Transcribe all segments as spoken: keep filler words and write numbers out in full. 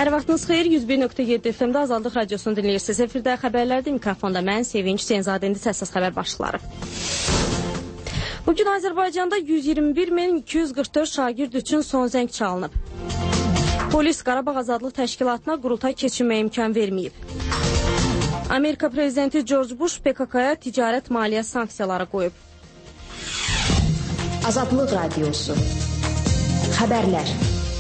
Hər vaxtınız xeyir, yüz bir nöqtə yeddi F M-də Azadlıq Radiosunu dinləyirsiniz. Efirdə xəbərlərdə mikrofonda mən Sevinç Zeynzadə, indi səssiz xəbər başlıqları. Bugün Azərbaycanda yüz iyirmi bir min iki yüz qırx dörd şagird üçün son zəng çalınıb. Polis Qarabağ Azadlıq Təşkilatına qurultay keçirməyə imkan verməyib. Amerika Prezidenti George Bush P K K-ya ticarət maliyyə sanksiyaları qoyub. Azadlıq Radiosu. Xəbərlər.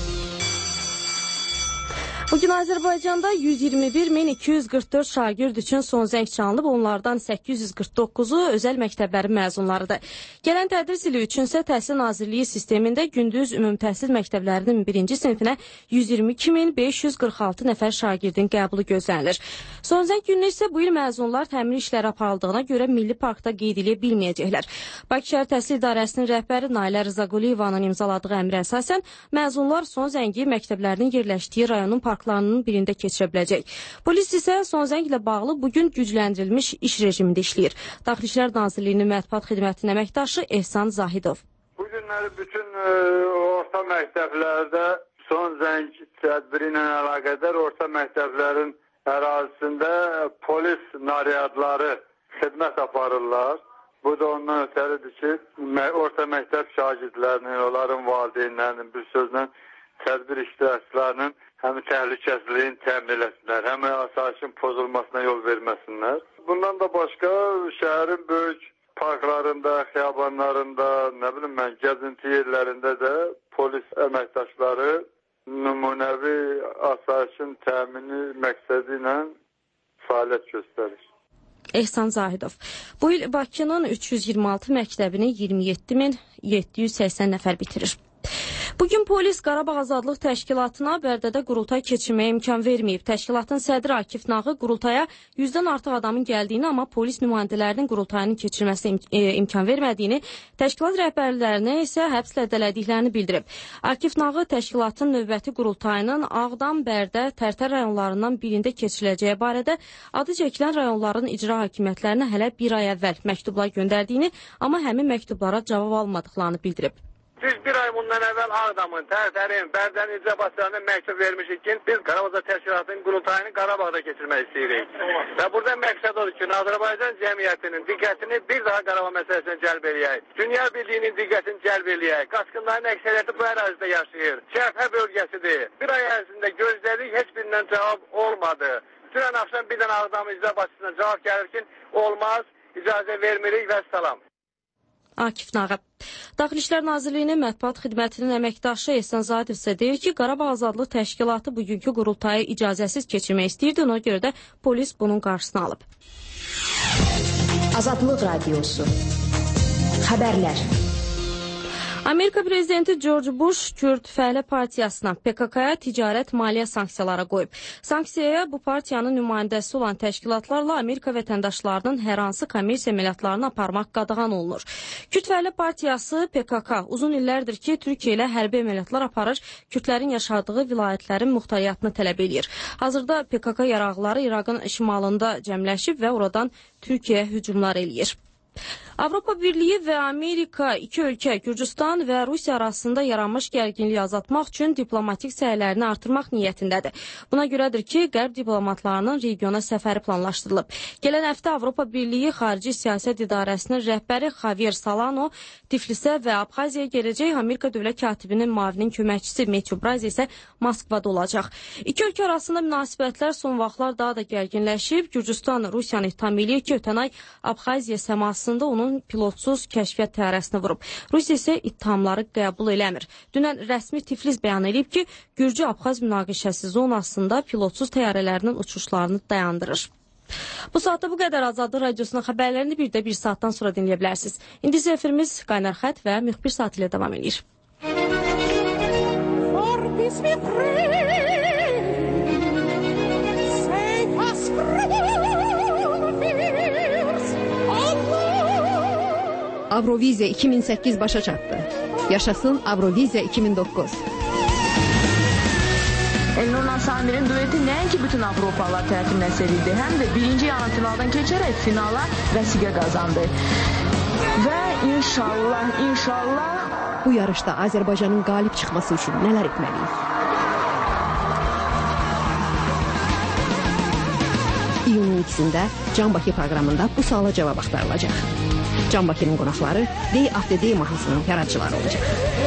Bugün Azərbaycanda yüz iyirmi bir min iki yüz qırx dörd şagird üçün son zəng çalınıb, onlardan səkkiz yüz qırx doqquzu özəl məktəblərin məzunlarıdır. Gələn tədris ili üçünsə Təhsil Nazirliyi sistemində gündüz ümumi təhsil məktəblərinin birinci sinifinə yüz iyirmi iki min beş yüz qırx altı nəfər şagirdin qəbulu gözlənilir. Son zəng günü isə bu il məzunlar təmir işləri aparıldığına görə Milli Parkda qeyd edə bilməyəcəklər. Bakı Şəhər Təhsil İdarəsinin rəhbəri Nailə Rızaquliyevanın imzaladığı əmrə əsasən məzunlar son zəngi məktəblərinin yerləşdiyi rayonun parklarının birində keçirə biləcək. Polis isə son zənglə bağlı bugün gücləndirilmiş iş rejimində işləyir. Daxili İşlər Nazirliyinin mətbuat xidmətinin əməkdaşı Ehsan Zahidov. Bu günləri bütün ə, orta məktəblərdə son zəng tədbiri ilə əlaqədar orta məktəblərin ərazisində polis naryadları xidmət aparırlar. Bu da ondan ötəridir ki, orta məktəb şagirdlərinin, onların valideynlərinin, bir sözlə tədbir iştirakçılarının həm təhlükəsizliyin təmin etsinlər, həm asayişin pozulmasına yol verməsinlər. Bundan da başqa şəhərin böyük parklarında, xiyabanlarında, nə bilim mən, gəzinti yerlərində də polis əməkdaşları nümunəvi asayişin təmini məqsədi ilə fəaliyyət göstərir. Ehsan Zahidov. Bu il Bakının üç yüz iyirmi altı məktəbini iyirmi yeddi min yeddi yüz səksən nəfər bitirir. Bugün polis Qarabağ Azadlıq Təşkilatına Bərdədə qurultay keçirməyə imkan verməyib. Təşkilatın sədri Akif Nağı qurultaya yüzdən artıq adamın gəldiyini, amma polis nümayəndələrinin qurultayının keçirməsinə im e, imkan vermədiyini, təşkilat rəhbərlərinə isə həbslə dələdiklərini bildirib. Akif Nağı təşkilatın növbəti qurultayının Ağdam, Bərdə, Tərtər rayonlarından birində keçiriləcəyi barədə adı çəkilən rayonların icra hakimiyyətlərinə hələ bir ay əvvəl məktublar göndərdiyini, amma həmin məktublara cavab almadıqlarını bildirib. Biz bir ay bundan əvvəl Ağdamın, Tərtərin, Bərdənin icra başçılarına məktub vermişik ki, biz Qarabağ Təşkilatının qurultayını Qarabağda keçirmək istəyirik. Və burada məqsəd odur ki, Azərbaycan cəmiyyətinin diqqətini bir daha Qarabağ məsələsinə cəlb eləyək. Dünya Birliyinin diqqətini cəlb eləyək. Qaçqınların əksəriyyəti bu ərazidə yaşayır. Cəbhə bölgəsidir. Bir ay ərzində gözlədik, heç birindən cavab olmadı. Dünən axşam bir dənə Ağdamın icra başçısına cavab gəlir ki, olmaz, icazə vermirik və salam. Akif Nağı. Daxili İşlər Nazirliyinin mətbuat xidmətinin əməkdaşı Ehsan Zahidov isə deyir ki, Qarabağ Azadlıq Təşkilatı bugünkü qurultayı icazəsiz keçirmək istəyirdi, ona görə də polis bunun qarşısını alıb. Azadlıq Radiosu. Xəbərlər. Amerika Prezidenti George Bush Kürd Fəhlə Partiyasına P K K-ya ticarət maliyyə sanksiyaları qoyub. Sanksiyaya bu partiyanın nümayəndəsi olan təşkilatlarla Amerika vətəndaşlarının hər hansı kommersiya əməliyyatlarını aparmaq qadağan olunur. Kürd Fəhlə Partiyası P K K uzun illərdir ki, Türkiyə ilə hərbi əməliyyatlar aparır, Kürdlərin yaşadığı vilayətlərin muxtariyyatını tələb eləyir. Hazırda P K K yaraqları İraqın şimalında cəmləşib və oradan Türkiyəyə hücumlar eləyir. Avropa Birliyi və Amerika iki ölkə Gürcüstan və Rusiya arasında yaranmış gərginliyi azaltmaq üçün diplomatik səylərini artırmaq niyyətindədir. Buna görədir ki, Qərb diplomatlarının regiona səfəri planlaşdırılıb. Gələn həftə Avropa Birliyi Xarici Siyasət İdarəsinin rəhbəri Javier Solano Tiflisə və Abxaziyaya gələcək. Amerika Dövlət Katibinin müavinin köməkçisi Matthew Bryce isə Moskvada olacaq. İki ölkə arasında münasibətlər son vaxtlar daha da gərginləşib. Gürcüstan Rusiyanı ittiham eləyir ki, ötən ay Abxaziya səmasında onun pilotsuz kəşfiyyat təyyarəsini vurub. Rusiya isə ittihamları qəbul eləmir. Dünən rəsmi Tiflis bəyan edib ki, Gürcü-Abxaz münaqişəsi zonasında pilotsuz təyyarələrinin uçuşlarını dayandırır. Bu saatda bu qədər. Azadlıq Radiosunun xəbərlərini bir də bir saatdan sonra dinləyə bilərsiniz. İndi isə efirimiz Qaynar Xət və müxbir saat ilə davam edir. Avroviziya iki min səkkiz başa çatdı. Yaşasın Avroviziya iki min doqquz. Elnur Samir'in dueti nəinki bütün Avropalılar tərəfindən sevildi, həm də birinci yarı finaldan keçərək finala vəsiqə qazandı. Və inşallah, inşallah bu yarışda Azərbaycanın qalib çıxması üçün nələr etməliyik? iyunun ikisində Can Bakı proqramında bu suala cavab axtarılacaq. Can Bakının qonaqları Day After Day mahnısının yaradıcıları olacaq.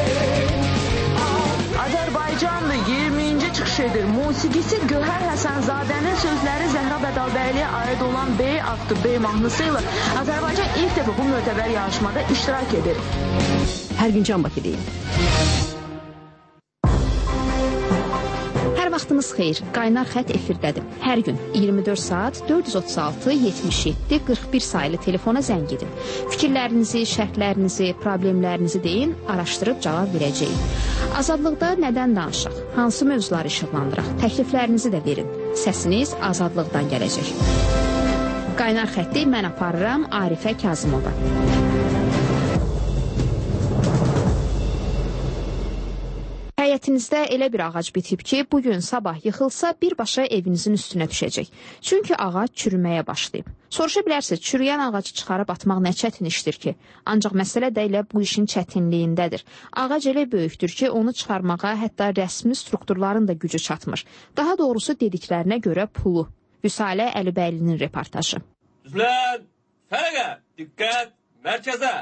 Azərbaycanlı iyirminci çıxış edir. Musiqisi Gövhər Həsənzadənin sözləri Zəhra Bədalbəyliyə aid olan Day After Day mahnısı ilə Azərbaycan ilk dəfə bu mötəbər yarışmada iştirak edir. Hər gün Can Bakı deyil. Hər vaxtınız xeyir. Qaynar xət efirdədir. Hər gün iyirmi dörd saat dörd yüz otuz altı yetmiş yeddi qırx bir sayılı telefona zəng edin. Fikirlərinizi, şərtlərinizi, problemlərinizi deyin, araşdırıb cavab verəcəyik. Azadlıqda nədən danışaq? Hansı mövzuları işıqlandıraq? Təkliflərinizi də verin. Səsiniz azadlıqdan gələcək. Qaynar xətti mən aparıram Arifə Kazımova. Həyətinizdə elə bir ağac bitib ki, bugün sabah yıxılsa birbaşa evinizin üstünə düşəcək. Çünki ağac çürüməyə başlayıb. Soruşa bilərsiniz, çürüyən ağacı çıxarıb atmaq nə çətin işdir ki? Ancaq məsələ də elə bu işin çətinliyindədir. Ağac elə böyükdür ki, onu çıxarmağa hətta rəsmi strukturların da gücü çatmır. Daha doğrusu dediklərinə görə pulu. Vüsalə Əlibəylinin reportajı. Düzlən, fərəqə, diqqət, mərkəzə.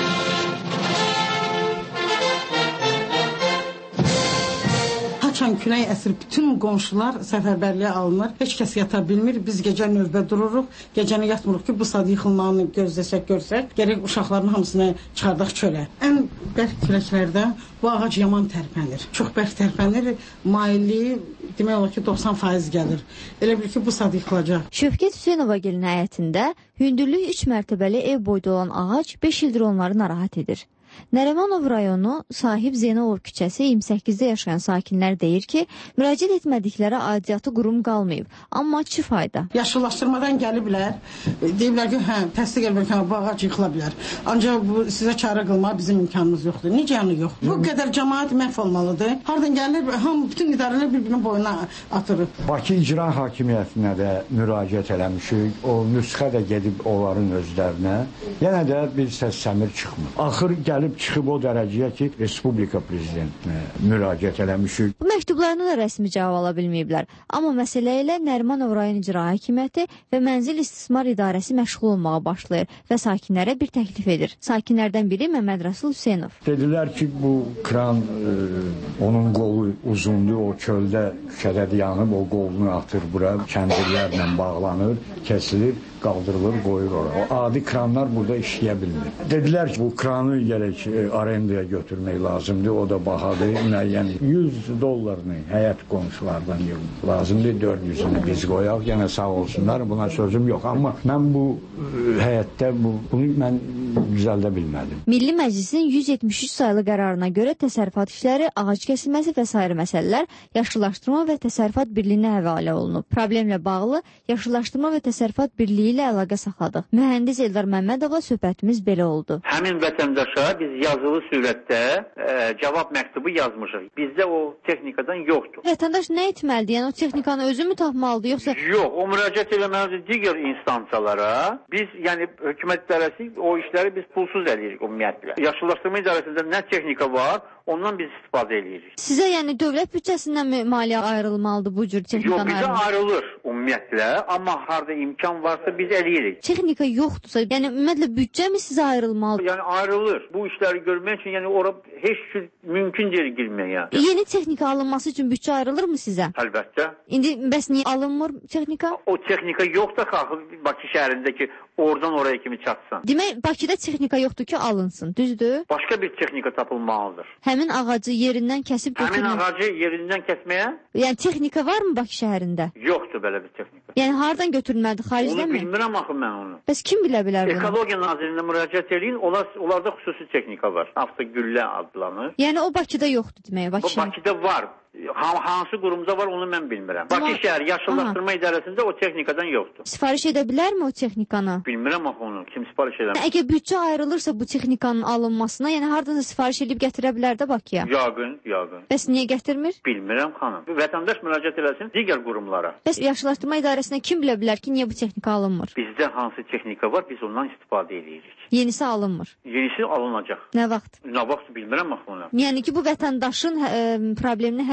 Haçan külək əsir, bütün qonşular səfərbərliyə alınır. Heç kəs yata bilmir. Biz gecə növbə dururuq. Gecəni yatmırıq ki, bu saat yıxılmağını gözləsək, görsək, gərək uşaqların hamısını çıxardaq çölə. Ən bərk küləklərdə bu ağac yaman tərpənir. Çox bərk tərpənir. Mailliyi demək olar ki, doxsan faiz gəlir. Elə bil ki, bu saat yıxılacaq. Şövkət Hüseynova gəlin həyətində hündürlük üç mərtəbəli ev boyda olan ağac beş ildir onları narahat edir. Nərimanov rayonu sahib Zeynalov küçəsi iyirmi səkkizdə yaşayan sakinlər deyir ki, müraciət etmədikləri aidiyyatı qurum qalmayıb, amma çi fayda. Yaşıllaşdırmadan gəliblər, deyiblər ki, hə, təsdiq ediblər ki, bu ağac yıxıla bilər. Ancaq bu sizə çarə qılmağa bizim imkanımız yoxdur. Necə yəni yoxdur? Bu qədər cəmaət məhv olmalıdır. Hardan gəlir, ham bütün idarələr bir-birinin boyuna atırıb. Bakı İcra Hakimiyyətinə də müraciət eləmişik, o nüsxə də gedib onların özlərinə. Yenə də bir səs-səmir çıxmır. Axır gəl Gəlib çıxıb o dərəcəyə ki, Respublika Prezidentinə müraciət eləmişik. Bu məktublarına da rəsmi cavab ala bilməyiblər. Amma məsələ ilə Nərimanov rayon İcra Hakimiyyəti və Mənzil İstismar İdarəsi məşğul olmağa başlayır və sakinlərə bir təklif edir. Sakinlərdən biri Məmməd Rəsul Hüseynov. Dedilər ki, bu kran, e, onun qolu uzundur, o çöldə küçədə yanıb, o qolunu atır bura, kəndirlərlə bağlanır, kesilir, qaldırılır, qoyur ora. O adi kranlar burada işləyə bilmir. Dedilər ki, bu kranı gərək arendaya götürmək lazımdır, o da bahadır, müəyyən yüz dollarını həyət qonşulardan yığmaq lazımdır, dörd yüzünü biz qoyaq, yenə sağ olsunlar, buna sözüm yox, amma mən bu həyətdə bu, bunu mən düzəldə bilmədim. Milli Məclisin yüz yetmiş üç sayılı qərarına görə təsərrüfat işləri, ağac kəsilməsi və sair məsələlər Yaşıllaşdırma və Təsərrüfat Birliyinə həvalə olunub. Problemlə bağlı Yaşıllaşdırma və Təsərrüfat Birliyi ilə əlaqə saxladıq. Mühəndis Eldar Məmmədova söhbətimiz belə oldu. Həmin vətəndaşa biz yazılı surətdə e, cavab məktubu yazmışıq. Bizdə o texnikadan yoxdur. Vətəndaş nə etməlidir? Yəni o texnikanı özü mü tapmalıdır, yoxsa? Yox, o müraciət eləməlidir digər instansiyalara. Biz, yəni hökumət idarəsi o işləri biz pulsuz eləyirik ümumiyyətlə. Yaşıllaşdırma idarəsində nə texnika var, ondan biz istifadə eləyirik. Sizə yəni dövlət büdcəsindən mi maliyyə ayrılmalıdır bu cür texnikanı? Yox, bizə ayrılır ümumiyyətlə, amma harda imkan varsa biz eləyirik. Texnika yoxdursa, yəni ümumiyyətlə büdcə mi sizə ayrılmalıdır? Yəni ayrılır. Bu işləri görmək üçün yəni ora heç cür mümkün deyil girməyə. Yeni texnika alınması üçün büdcə ayrılır mı sizə? Əlbəttə. İndi bəs niyə alınmır texnika? O texnika yoxdur axı Bakı şəhərində ki, oradan oraya kimi çatsın. Demək Bakıda texnika yoxdur ki, alınsın, düzdür? Başqa bir texnika tapılmalıdır. Həmin ağacı yerindən kəsib götürmək. Həmin ağacı yerindən kəsməyə? Yəni texnika varmı Bakı şəhərində? Yoxdur belə bir texnika. Yəni hardan götürülməlidir, xaricdən mi? Onu bilmirəm axı mən onu. Bəs kim bilə bilər bunu? Ekologiya Nazirinə müraciət eləyin, onlar, onlarda xüsusi texnika var. Avtogüllə adlanır. Yəni o Bakıda yoxdur demək, Bakı şəhərində? Bakıda var. Hansı qurumda var onu mən bilmirəm. Bakı şəhər Yaşıllaşdırma İdarəsində o texnikadan yoxdur. Sifariş edə bilərmi o texnikanı? Bilmirəm axı onu. Kim sifariş edər? Əgər büdcə ayrılırsa bu texnikanın alınmasına, yəni hardansa sifariş edib gətirə bilər də Bakıya? Yaqın, yaqın. Bəs niyə gətirmir? Bilmirəm xanım. Vətəndaş müraciət eləsin digər qurumlara. Bəs Yaşıllaşdırma İdarəsinə kim bilə bilər ki, niyə bu texnika alınmır? Bizdə hansı texnika var, biz ondan istifadə edirik. Yenisi alınmır. Yenisi alınacaq. Nə vaxt? Nə vaxt bilmirəm axı onu. Yəni ki, bu vətəndaşın ə, problemini həll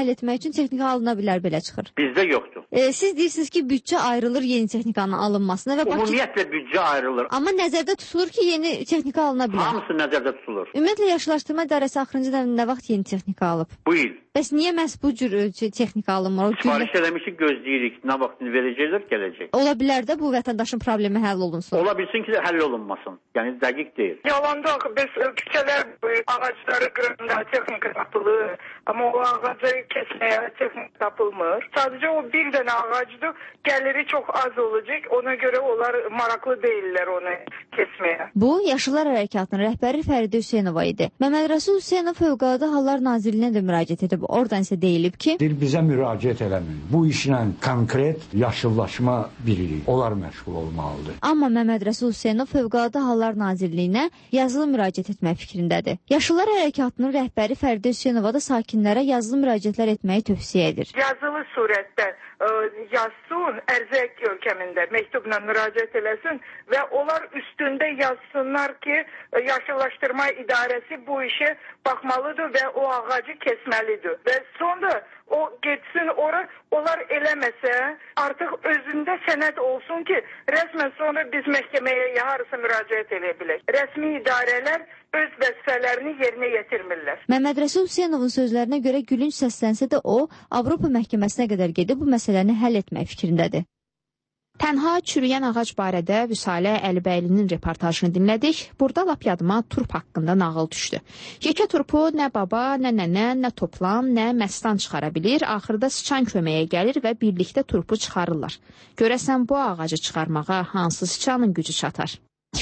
həll etmək üçün texnika alına bilər, belə çıxır. Bizdə yoxdur. E, siz deyirsiniz ki, büdcə ayrılır yeni texnikanın alınmasına və Bakı... Ümumiyyətlə büdcə ayrılır. Amma nəzərdə tutulur ki, yeni texnika alına bilər. Hamısı nəzərdə tutulur. Ümumiyyətlə, Yaşıllaşdırma İdarəsi axırıncı dövrdə nə vaxt yeni texnika alıb? Bu il. Bəs niyə məhz bu cür texnika alınmır? Sifariş eləmişik, gözləyirik. Nə vaxtını verəcəklər, gələcək. Ola bilər də bu vətəndaşın problemi həll olunsun. Ola bilsin ki, həll olunmasın. Yəni dəqiq deyil. Yalanda biz küçələr ağacları qırında texnika tapılır. Amma o ağacı kesməyə texnika tapılmır. Sadəcə o bir dənə ağacdır. Gəliri çox az olacaq. Ona görə onlar maraqlı deyirlər onu kesməyə. Bu, Yaşıllar Hərəkatının rəhbəri Fəridə Hüseynova idi. Məmməd Rəsul Hüseynov Fövqəladə Hallar Nazirliyinə də müraciət edib. Oradan isə deyilib ki, bizə müraciət eləmir. Bu işlə konkret yaşıllaşma birliyi, onlar məşğul olmalıdır. Amma Məmməd Rəsul Hüseynov Fövqəladə Hallar Nazirliyinə yazılı müraciət etmək fikrindədir. Yaşıllar Hərəkatının rəhbəri Fəridə Hüseynova da sakinlərə yazılı müraciətlər etməyi tövsiyə edir. Yazılı surətdə ə, yazsın, ərizə görkəmində məktubla müraciət eləsin və onlar üstündə yazsınlar ki, Yaşıllaşdırma İdarəsi bu işə baxmalıdır və o ağacı kesməlidir. Və sonra o getsin ora, onlar eləməsə artıq özündə sənəd olsun ki, rəsmən sonra biz məhkəməyə yarısı müraciət edə bilək. Rəsmi idarələr öz vəzifələrini yerinə yetirmirlər. Məmməd Rəsul Hüseynovun sözlərinə görə gülünc səslənsə də o, Avropa məhkəməsinə qədər gedib bu məsələni həll etmək fikrindədir. Tənha çürüyən ağac barədə Vüsalə Əlibəylinin reportajını dinlədik. Burada lap yadıma turp haqqında nağıl düşdü. Yekə turpu nə baba, nə nənə, nə toplam, nə məstan çıxara bilir. Axırda sıçan köməyə gəlir və birlikdə turpu çıxarırlar. Görəsən bu ağacı çıxarmağa hansı sıçanın gücü çatar?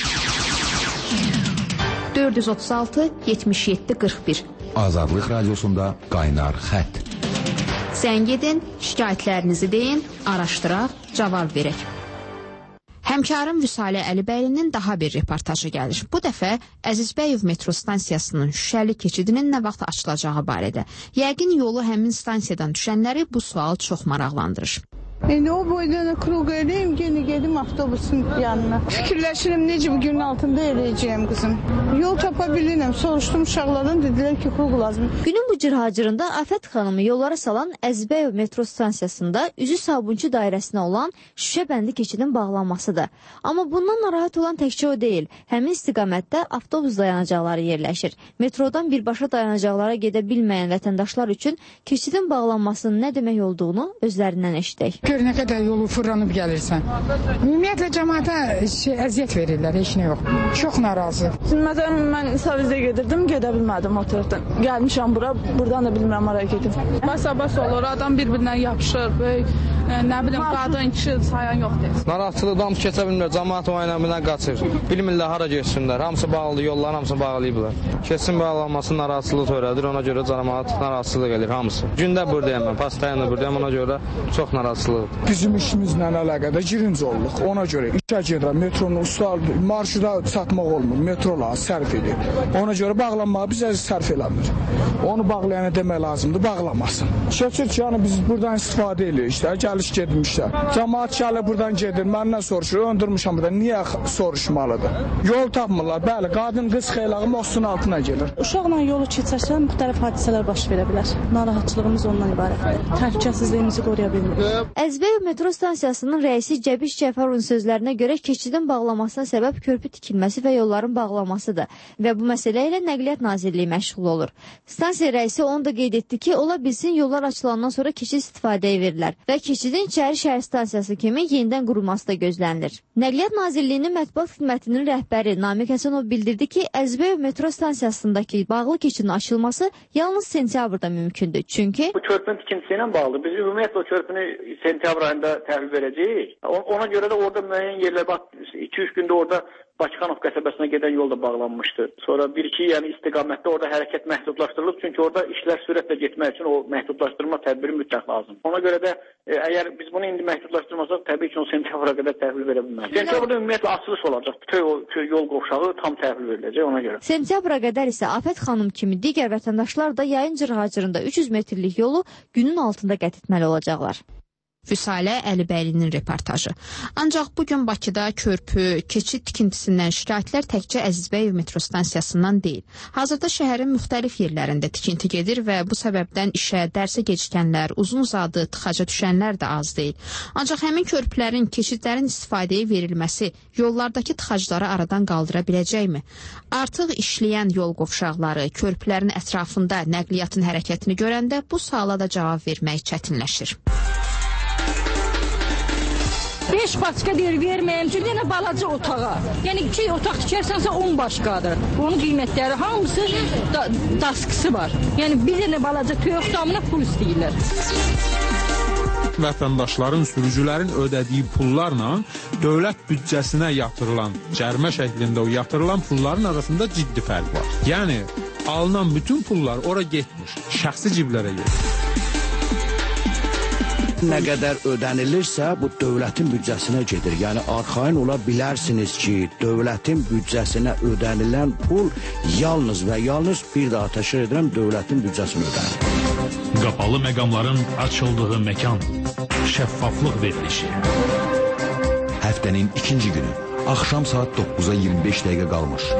dörd yüz otuz altı yetmiş yeddi qırx bir Azadlıq Radiosunda Qaynar Xətt. Zəng edin, şikayətlərinizi deyin, araşdıraq, cavab verək. Həmkarım Vüsalə Əlibəylinin daha bir reportajı gəlir. Bu dəfə Əzizbəyov metro stansiyasının şüşəli keçidinin nə vaxt açılacağı barədə. Yəqin yolu həmin stansiyadan düşənləri bu sual çox maraqlandırır. İndi o boydan kruq edeyim, yeni gedim avtobusun yanına. Fikirləşirəm necə bu günün altında eləyəcəyim qızım. Yol tapa bilirəm, soruşdum uşaqlardan, dedilər ki, kruq lazım. Günün bu cırhacırında Afət xanımı yollara salan Əzizbəyov metro stansiyasında üzü Sabunçu dairəsinə olan şüşə bəndi keçidin bağlanmasıdır. Amma bundan narahat olan təkcə o deyil. Həmin istiqamətdə avtobus dayanacaqları yerləşir. Metrodan birbaşa dayanacaqlara gedə bilməyən vətəndaşlar üçün keçidin bağlanmasının nə demək olduğunu özlərindən eşidək. Gör nə qədər yolu fırlanıb gəlirsən. Ümumiyyətlə cəmaata şey, əziyyət verirlər, heç nə yox. Çox narazı. Məsələn, mən Savizə gedirdim, gedə bilmədim o tərəfdən. Gəlmişəm bura, buradan da bilmirəm oraya gedim. Basa-bas olur, adam bir-birinə yapışır, böyük, nə bilim, qadın, kişi sayan yoxdur. Narahatçılıqdan hamısı keçə bilmir, cəmaat o ilə bilə qaçır. Bilmirlər hara geçsinlər, hamısı bağlı, yolların hamısı bağlayıblar. Keçsin bağlanması narahatçılıq törədir, ona görə cəmaat narahatçılıq edir hamısı. Gündə buradayım mən, pastayım da buradayım, ona görə çox narahatçılıq. Bizim işimizlə əlaqədə girinci olduq. Ona görə işə gedirəm, metronun usta marşruta çatmaq olmur. Metrola sərf edir. Ona görə bağlanmağı biz əziz sərf eləmir. Onu bağlayana demək lazımdır, bağlamasın. Keçir ki, yəni biz buradan istifadə edirik işte, gəliş gedmişlər. Cəmaat gəlir buradan gedir, məndən soruşur, öndürmüşəm buradan, niyə soruşmalıdır? Yol tapmırlar, bəli, qadın qız xeylağı mostun altına gelir. Uşaqla yolu keçərsə müxtəlif hadisələr baş verə bilər. Narahatçılığımız ondan ibarətdir. Təhlükəsizliyimizi qoruya bilmirik. Əzbəyov metro stansiyasının rəisi Cəbiş Cəfərovun sözlərinə görə keçidin bağlamasına səbəb körpü tikilməsi və yolların bağlamasıdır və bu məsələ ilə Nəqliyyat Nazirliyi məşğul olur. Stansiya rəisi onu da qeyd etdi ki, ola bilsin yollar açılandan sonra keçid istifadəyə verirlər və keçidin İçəri şəhər stansiyası kimi yenidən qurulması da gözlənilir. Nəqliyyat Nazirliyinin mətbuat xidmətinin rəhbəri Namiq Həsənov bildirdi ki, Əzbəyov metro stansiyasındakı bağlı keçidin açılması yalnız sentyabrda mümkündür. Çünki bu körpünün tikintisi ilə bağlı. Biz ümumiyyətlə o körpünü sentyabr ayında təhvil verəcəyik. Ona görə də orada müəyyən yerlər, bax iki üç gündə orada Bakıxanov qəsəbəsinə gedən yol da bağlanmışdı. Sonra bir-iki yəni istiqamətdə orada hərəkət məhdudlaşdırılıb. Çünki orada işlər sürətlə getmək üçün o məhdudlaşdırma tədbiri mütləq lazım. Ona görə də e, əgər biz bunu indi məhdudlaşdırmasaq, təbii ki, o sentyabra qədər təhvil verə bilmərik. Sentyabrda ümumiyyətlə açılış olacaq. Bütün o yol qovşağı tam təhvil veriləcək ona görə. Sentyabra qədər isə Afət xanım kimi digər vətəndaşlar da yayın cırhacırında üç yüz metrlik yolu günün altında qət etməli olacaqlar. Vüsalə Əlibəylinin reportajı. Ancaq bugün Bakıda körpü, keçid tikintisindən şikayətlər təkcə Əzizbəyev metro stansiyasından deyil. Hazırda şəhərin müxtəlif yerlərində tikinti gedir və bu səbəbdən işə, dərsə gecikənlər, uzun uzadı tıxaca düşənlər də az deyil. Ancaq həmin körpülərin, keçidlərin istifadəyə verilməsi yollardakı tıxacları aradan qaldıra biləcəkmi? Artıq işləyən yol qovşaqları, körpülərin ətrafında nəqliyyatın hərəkətini görəndə bu suala da cavab vermək çətinləşir. beş başqa deyir, verməyəm ki, yenə balaca otağa. Yəni iki otaq tikərsənsə on başqadır. Onun qiymətləri hamısı da, daskısı var. Yəni bir dənə balaca toyuq damına pul istəyirlər. Vətəndaşların, sürücülərin ödədiyi pullarla dövlət büdcəsinə yatırılan, cərimə şəklində o yatırılan pulların arasında ciddi fərq var. Yəni alınan bütün pullar ora getmir, şəxsi ciblərə gedir. Nə qədər ödənilirsə, bu dövlətin büdcəsinə gedir. Yəni, arxain ola bilərsiniz ki, dövlətin büdcəsinə ödənilən pul yalnız və yalnız bir daha təşkil edirəm, dövlətin büdcəsinə ödənilir. Qapalı məqamların açıldığı məkan, şəffaflıq verilişi. Həftənin ikinci günü, axşam saat doqquza iyirmi beş dəqiqə qalmış.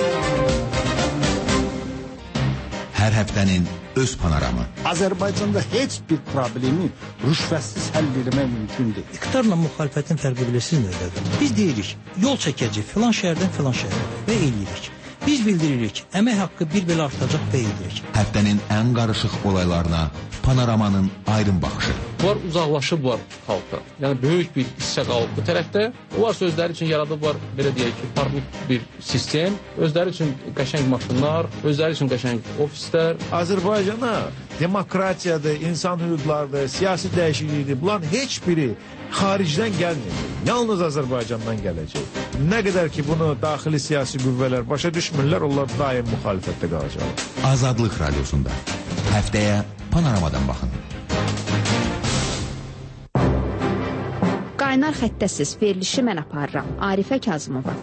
Hər həftənin öz panoramı. Azərbaycanda heç bir problemi rüşvətsiz həll etmək mümkün deyil. İqtidarla müxalifətin fərqi bilirsiniz nədir? Biz deyirik, yol çəkəcək filan şəhərdən filan şəhərə və eləyirik. Biz bildiririk, əmək haqqı bir belə artacaq və eləyirik. Həftənin ən qarışıq olaylarına panoramanın aydın baxışı. Var uzaqlaşıblar xalqdan. Yəni böyük bir hissə qalıb bu tərəfdə. Onlar sözləri üçün yaradıblar, belə deyək ki, parnik bir sistem. Özləri üçün qəşəng maşınlar, özləri üçün qəşəng ofislər. Azərbaycana demokratiyadır, insan hüquqlarıdır, siyasi dəyişiklikdir. Bunların heç biri xaricdən gəlmir. Yalnız Azərbaycandan gələcək. Nə qədər ki bunu daxili siyasi qüvvələr başa düşmürlər, onlar daim müxalifətdə qalacaq. Azadlıq Radiosunda həftəyə panoramadan baxın. Qaynar xəttəsiz verilişi mən aparıram. Arifə Kazımova.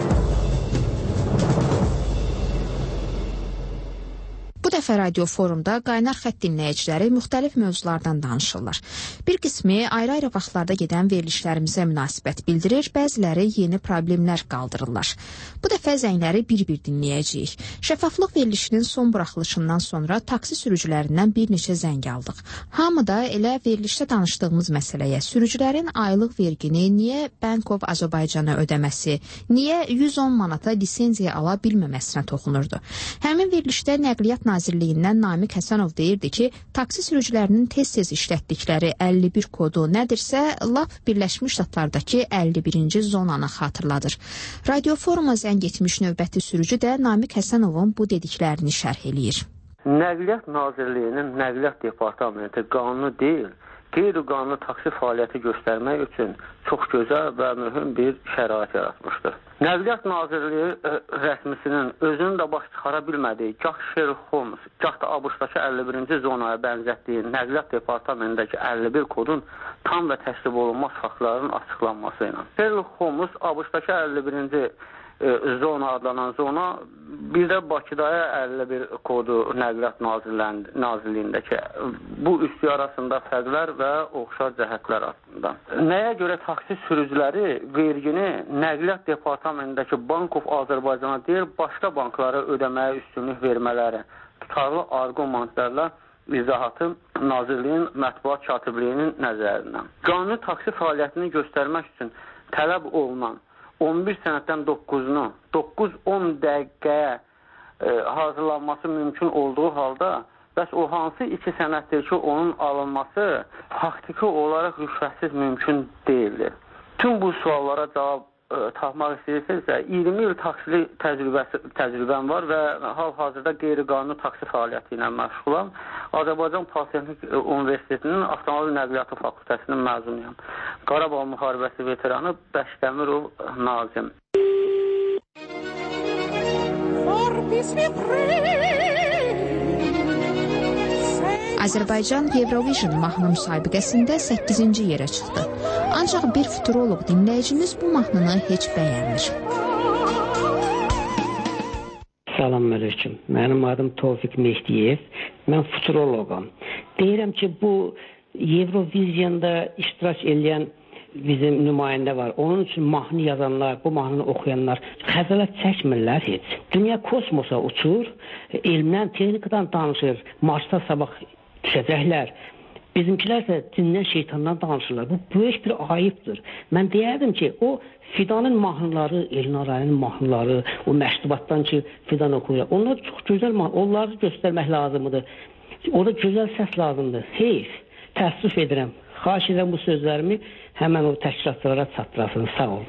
Bu dəfə radio forumda qaynar xətt dinləyiciləri müxtəlif mövzulardan danışırlar. Bir qismi ayrı-ayrı vaxtlarda gedən verilişlərimizə münasibət bildirir, bəziləri yeni problemlər qaldırırlar. Bu dəfə zəngləri bir-bir dinləyəcəyik. Şəffaflıq verilişinin son buraxılışından sonra taksi sürücülərindən bir neçə zəng aldıq. Hamı da elə verilişdə danışdığımız məsələyə, sürücülərin aylıq vergini niyə Bank of Azərbaycana ödəməsi, niyə yüz on manata lisenziya ala bilməməsinə toxunurdu. Həmin verilişdə Nəqliyyat Nazirliyindən Namiq Həsənov deyirdi ki, taksi sürücülərinin tez-tez işlətdikləri əlli bir kodu nədirsə, lap Birləşmiş Ştatlardakı əlli birinci zonanı xatırladır. Radio foruma zəng etmiş növbəti sürücü də Namiq Həsənovun bu dediklərini şərh eləyir. Nəqliyyat Nazirliyinin Nəqliyyat Departamenti qanunu deyil, qeyri-qanuni taksi fəaliyyəti göstərmək üçün çox gözəl və mühüm bir şərait yaratmışdır. Nəqliyyat Nazirliyi ə, rəsmisinin özünün də baş çıxara bilmədiyi, gah Sherlock Holmes, gah da ABŞ-dakı əlli birinci zonaya bənzətdiyi Nəqliyyat Departamentindəki əlli bir kodun tam və təsdiq olunmaz faktlarının açıqlanması ilə. Sherlock Holmes ABŞ-dakı əlli birinci zona adlanan zona, bir də Bakıdaya əlli bir kodu Nəqliyyat Nazirliyindəki bu üstü arasında fərqlər və oxşar cəhətlər haqqında. Nəyə görə taksi sürücüləri vergini Nəqliyyat Departamentindəki Bank of Azərbaycana deyil, başqa banklara ödəməyə üstünlük vermələri tutarlı arqumentlərlə izahatı Nazirliyin mətbuat katibliyinin nəzərindən. Qanuni taksi fəaliyyətini göstərmək üçün tələb olunan on bir sənəddən doqquzunu doqquz on dəqiqəyə e, hazırlanması mümkün olduğu halda, bəs o hansı iki sənəddir ki, onun alınması faktiki olaraq rüşvətsiz mümkün deyildir. Tüm bu suallara cavab e, tapmaq istəyirsinizsə, iyirmi il taksi təcrübəsi, təcrübəm var və hal-hazırda qeyri-qanuni taksi fəaliyyəti ilə məşğulam. Azərbaycan Pasientlik Universitetinin Avtomobil Nəqliyyatı Fakültəsinin məzunuyam. Qarabağ müharibəsi veteranı Bəşdəmirov Nazim. Azərbaycan Eurovision mahnı müsabiqəsində səkkizinci yerə çıxdı. Ancaq bir futuroloq dinləyicimiz bu mahnını heç bəyənmir. Salamünaleyküm. Mənim adım Tofiq Mehdiyev. Mən futuroloqam. Deyirəm ki, bu Eurovizyonda iştirak edən bizim nümayəndə var. Onun üçün mahnı yazanlar, bu mahnını oxuyanlar xəcalət çəkmirlər heç. Dünya kosmosa uçur, elmdən, texnikadan danışır, Marsda sabah düşəcəklər. Bizimkilər isə cindən, şeytandan danışırlar. Bu böyük bir ayıbdır. Mən deyərdim ki, o Fidanın mahnıları, Elnarayın mahnıları, o məştubatdan ki, Fidan oxuyur. Onlar çox gözəl mahnılar, onları göstərmək lazımdır. Orada gözəl səs lazımdır. Heyf, təəssüf edirəm. Xahiş edirəm bu sözlərimi həmən o təşkilatlara çatdırasın. Sağ olun.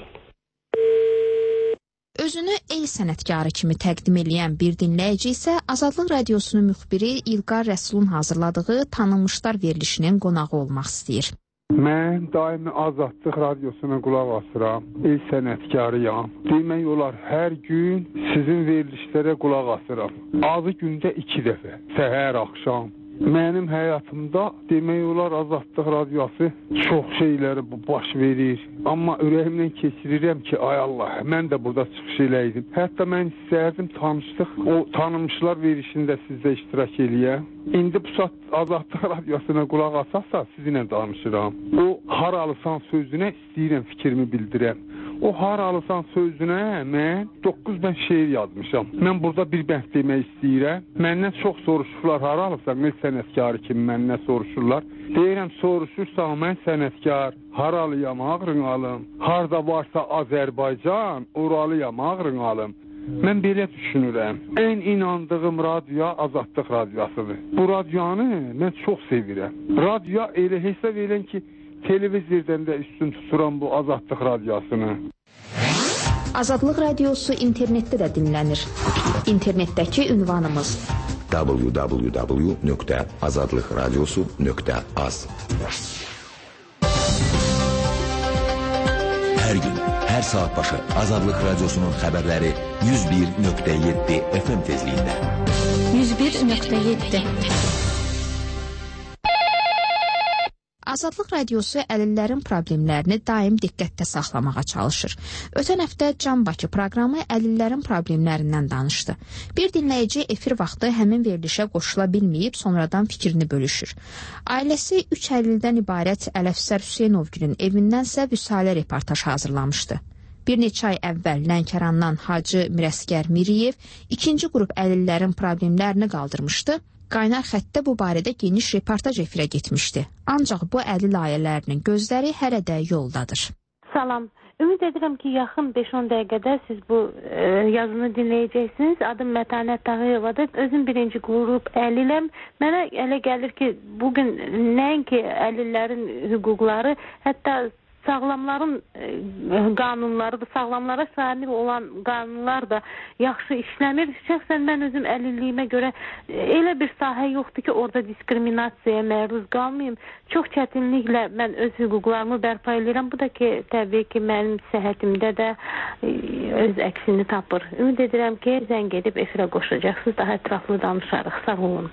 Özünü el sənətkarı kimi təqdim edən bir dinləyici isə Azadlıq Radiosunun müxbiri İlqar Rəsulun hazırladığı Tanınmışlar verilişinin qonağı olmaq istəyir. Mən daimi Azadlıq Radiosuna qulaq asıram, el sənətkarıyam. Demək olar, hər gün sizin verilişlərə qulaq asıram. Azı gündə iki dəfə, səhər, axşam. Mənim həyatımda demək olar Azadlıq Radiosu çox şeyləri baş verir. Amma ürəyimdən keçirirəm ki, ay Allah, mən də burada çıxış eləydim. Hətta mən istərdim tanışdıq, o tanınmışlar verişində sizdə iştirak eləyəm. İndi bu saat Azadlıq Radiosuna qulaq asarsa sizinlə danışıram. O haralısan sözünə istəyirəm fikrimi bildirəm. O haralısan sözünə mən doqquz bənd şeir yazmışam. Mən burada bir bənd demək istəyirəm. Məndən çox soruşurlar, haralısan, el sənətkarı kimi məndən soruşurlar. Deyirəm, soruşursan, mən sənətkar, haralıyam, ağrınalım. Harda varsa Azərbaycan, oralıyam, ağrınalım. Mən belə düşünürəm. Ən inandığım radyo Azadlıq Radiosudur. Bu radyonu mən çox sevirəm. Radyo elə hesab elən ki, televizordan da üstün tuturam bu Azadlıq Radiosunu. Azadlıq Radiosu internetdə də dinlənir. İnternetdəki ünvanımız w w w nöqtə azadlıq radiosu nöqtə az. Hər gün, hər saat başı Azadlıq Radiosunun xəbərləri yüz bir nöqtə yeddi F M tezliyində. yüz bir nöqtə yeddi Azadlıq Radiosu əlillərin problemlərini daim diqqətdə saxlamağa çalışır. Ötən həftə Can Bakı proqramı əlillərin problemlərindən danışdı. Bir dinləyici efir vaxtı həmin verilişə qoşula bilməyib, sonradan fikrini bölüşür. Ailəsi üç əlildən ibarət Ələfsər Hüseynovgilin evindənsə Vüsalə reportaj hazırlamışdı. Bir neçə ay əvvəl Lənkərandan Hacı Mirəsgər Miriyev ikinci qrup əlillərin problemlərini qaldırmışdı. Qaynar xəttdə bu barədə geniş reportaj efirə getmişdi. Ancaq bu əlil ailələrinin gözləri hələ də yoldadır. Salam. Ümid edirəm ki, yaxın beş on dəqiqədə siz bu e, yazını dinləyəcəksiniz. Adım Mətanət Tağıyevadır. Özüm birinci qrup əliləm. Mənə elə gəlir ki, bugün nəinki əlillərin hüquqları, hətta sağlamların e, qanunları da, sağlamlara şamil olan qanunlar da yaxşı işləmir. Şəxsən mən özüm əlilliyimə görə e, elə bir sahə yoxdur ki, orada diskriminasiyaya məruz qalmayayım. Çox çətinliklə mən öz hüquqlarımı bərpa edirəm. Bu da ki, təbii ki, mənim səhhətimdə də e, öz əksini tapır. Ümid edirəm ki, zəng edib efirə qoşacaqsınız, daha ətraflı danışarıq. Sağ olun.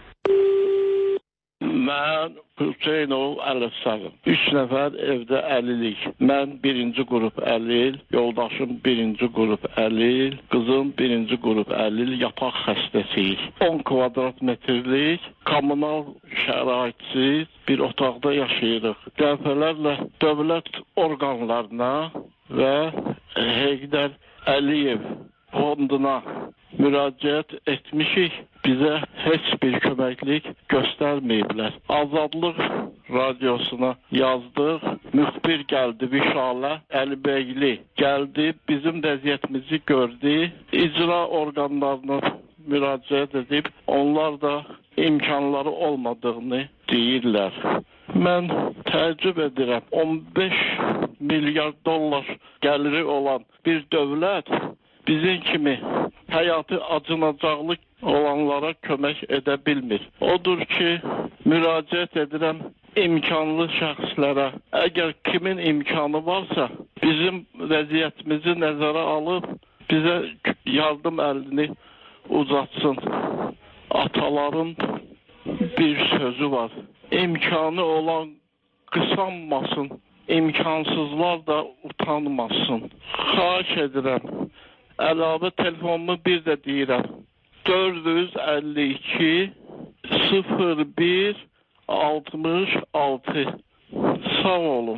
Mən Hüseynov Ələfsərim. Üç nəfər evdə əlillik. Mən birinci qrup əlil, yoldaşım birinci qrup əlil, qızım birinci qrup əlil, yataq xəstəsiyik. on kvadrat metrlik, kommunal şəraitsiz bir otaqda yaşayırıq. Dəfələrlə dövlət orqanlarına və Heydər Əliyev fonduna müraciət etmişik. Bizə heç bir köməklik göstərməyiblər. Azadlıq Radiosuna yazdıq. Müxbir gəldi, Vişalə Əlibəyli gəldi, bizim vəziyyətimizi gördü. İcra orqanlarına müraciət edib, onlar da imkanları olmadığını deyirlər. Mən təəccüb edirəm, on beş milyar dollar gəliri olan bir dövlət bizim kimi həyatı acınacaqlı olanlara kömək edə bilmir. Odur ki, müraciət edirəm imkanlı şəxslərə. Əgər kimin imkanı varsa, bizim vəziyyətimizi nəzərə alıb, bizə yardım əlini uzatsın. Ataların bir sözü var. İmkanı olan qısanmasın, imkansızlar da utanmasın. Xahiş edirəm. Əlavə telefonumu bir də deyirəm. dörd yüz əlli iki sıfır bir altmış altı. Sağ olun.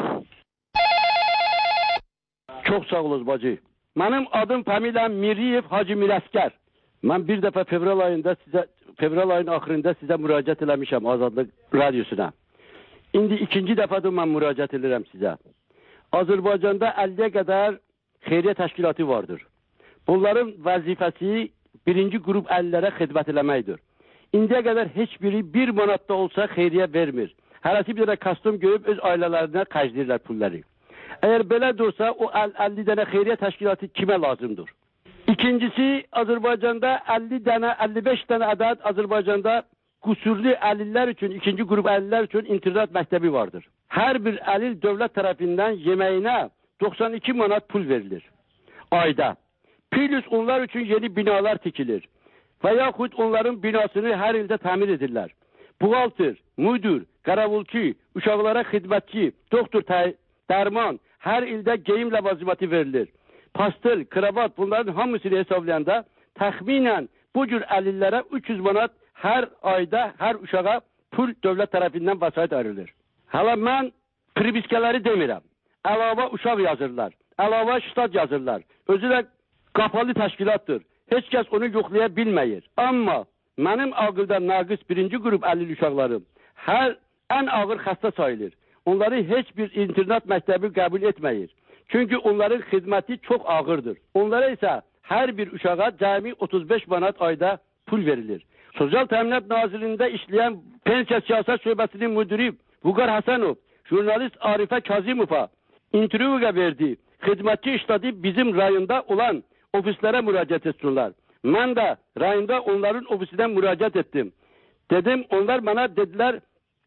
Çox sağ olun bacı. Mənim adım familiyam Miriyev Hacı Mirəskər. Mən bir dəfə fevral ayında sizə fevral ayının axırında sizə müraciət eləmişəm Azadlıq Radiosuna. İndi ikinci dəfədir mən müraciət edirəm sizə. Azərbaycanda əlliyə qədər xeyriyyə təşkilatı vardır. Bunların vəzifəsi birinci qrup əllilərə xidmət eləməkdir. İndiyə qədər heç biri bir manat da olsa xeyriyyə vermir. Hərəsi bir dənə kostyum göyüb öz ailələrinə xərcləyirlər pulları. Əgər belə dursa o əlli dənə xeyriyyə təşkilatı kimə lazımdır? İkincisi, Azərbaycanda əlli dənə, əlli beş dənə ədəd Azərbaycanda qüsurlu əlillər üçün, ikinci qrup əlillər üçün internat məktəbi vardır. Hər bir əlil dövlət tərəfindən yeməyinə doxsan iki manat pul verilir ayda. Plus onlar üçün yeni binalar tikilir və yaxud onların binasını hər ildə təmir edirlər. Buğaltır, müdür, qaravulçu, uşaqlara xidmətçi, doktor, dərman, hər ildə geyim ləvazimatı verilir. Pastel, kravat bunların hamısını hesablayanda təxminən bu cür əlillərə üç yüz manat hər ayda hər uşağa pul dövlət tərəfindən vəsait ayrılır. Hələ mən priviskələri demirəm. Əlavə uşaq yazırlar, əlavə ştat yazırlar. Özü də qapalı təşkilatdır. Heç kəs onu yoxlaya bilməyir. Amma mənim ağılda naqis birinci qrup əlil uşaqlarım hər ən ağır xəstə sayılır. Onları heç bir internat məktəbi qəbul etməyir. Çünki onların xidməti çox ağırdır. Onlara isə hər bir uşağa cəmi otuz beş manat ayda pul verilir. Sosial Təminat Nazirliyində işləyən pensiya siyasət şöbəsinin müdiri Vüqar Həsənov, jurnalist Arifə Kazimova intervyuya verdi. Xidmətçi işladı bizim rayonda olan ofislərə müraciət etsinlər. Mən də rayonda onların ofisindən müraciət etdim. Dedim, onlar mənə dedilər,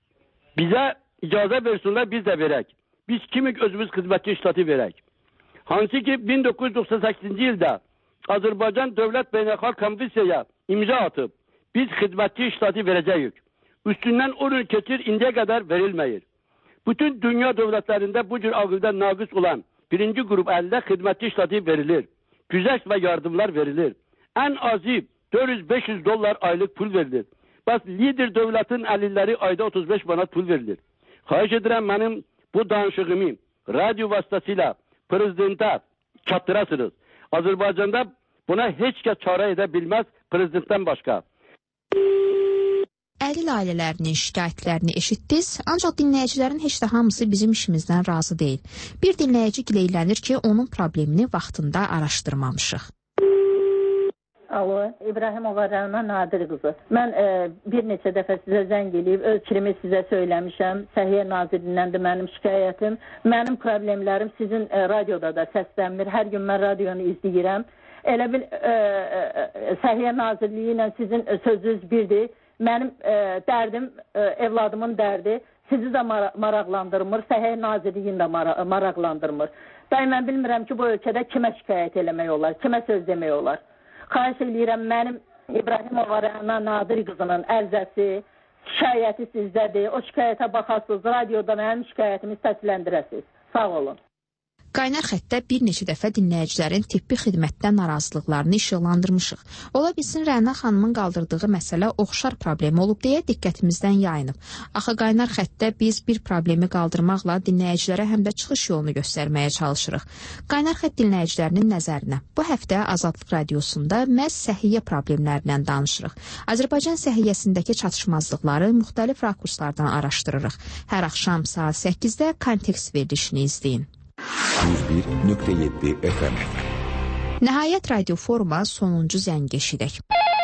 bizə icazə versinlər, biz də verək. Biz kimi özümüz xidmətçi işlatı verək. Hansı ki bin doqquz yüz doxsan səkkizinci ildə Azərbaycan Dövlət Beynəlxalq Konvensiyaya imza atıb, biz xidmətçi işlatı verəcəyik. Üstündən on il keçir, indiyə qədər verilməyir. Bütün dünya dövlətlərində bu cür ağılda naqis olan birinci qrup əldə xidmətçi işlatı verilir. Güzəşt və yardımlar verilir. Ən azı dörd yüz beş yüz dollar aylıq pul verilir. Bəs lider dövlətin əlilləri ayda otuz beş manat pul verilir. Xahiş edirəm mənim bu danışığımı radyo vasıtasıyla prezidentə çatdırasınız. Azərbaycanda buna heç kəs çarə edə bilməz prezidentdən başqa. Əlil ailələrinin şikayətlərini eşitdiniz, ancaq dinləyicilərin heç də hamısı bizim işimizdən razı deyil. Bir dinləyici gileylənir ki, onun problemini vaxtında araşdırmamışıq. Alo, İbrahimova Rəna Nadir qızı. Mən e, bir neçə dəfə sizə zəng eləyib, öz fikrimi sizə söyləmişəm. Səhiyyə Nazirliyindən də mənim şikayətim. Mənim problemlərim sizin e, radioda da səslənmir. Hər gün mən radionu izləyirəm. Elə bil e, e, Səhiyyə Nazirliyi ilə sizin sözünüz birdir. Mənim e, dərdim, e, evladımın dərdi sizi də mar maraqlandırmır, Səhiyyə Nazirliyini də mar maraqlandırmır. Bəy, mən bilmirəm ki, bu ölkədə kimə şikayət eləmək olar, kimə söz demək olar. Xahiş edirəm, mənim İbrahimova Rəna Nadir qızının ərizəsi, şikayəti sizdədir. O şikayətə baxasınız, radioda mənim şikayətimi səsləndirəsiniz. Sağ olun. Qaynar xəttdə bir neçə dəfə dinləyicilərin tibbi xidmətdən narazılıqlarını işıqlandırmışıq. Ola bilsin Rəna xanımın qaldırdığı məsələ oxşar problem olub deyə diqqətimizdən yayınıb. Axı qaynar xəttdə biz bir problemi qaldırmaqla dinləyicilərə həm də çıxış yolunu göstərməyə çalışırıq. Qaynar xətt dinləyicilərinin nəzərinə bu həftə Azadlıq Radiosunda məhz səhiyyə problemlərindən danışırıq. Azərbaycan səhiyyəsindəki çatışmazlıqları müxtəlif rakurslardan araşdırırıq. Hər axşam saat səkkizdə kontekst verilişini izləyin. yüz bir nöqtə yeddi F M. Nəhayət radio foruma sonuncu zəngi eşidək.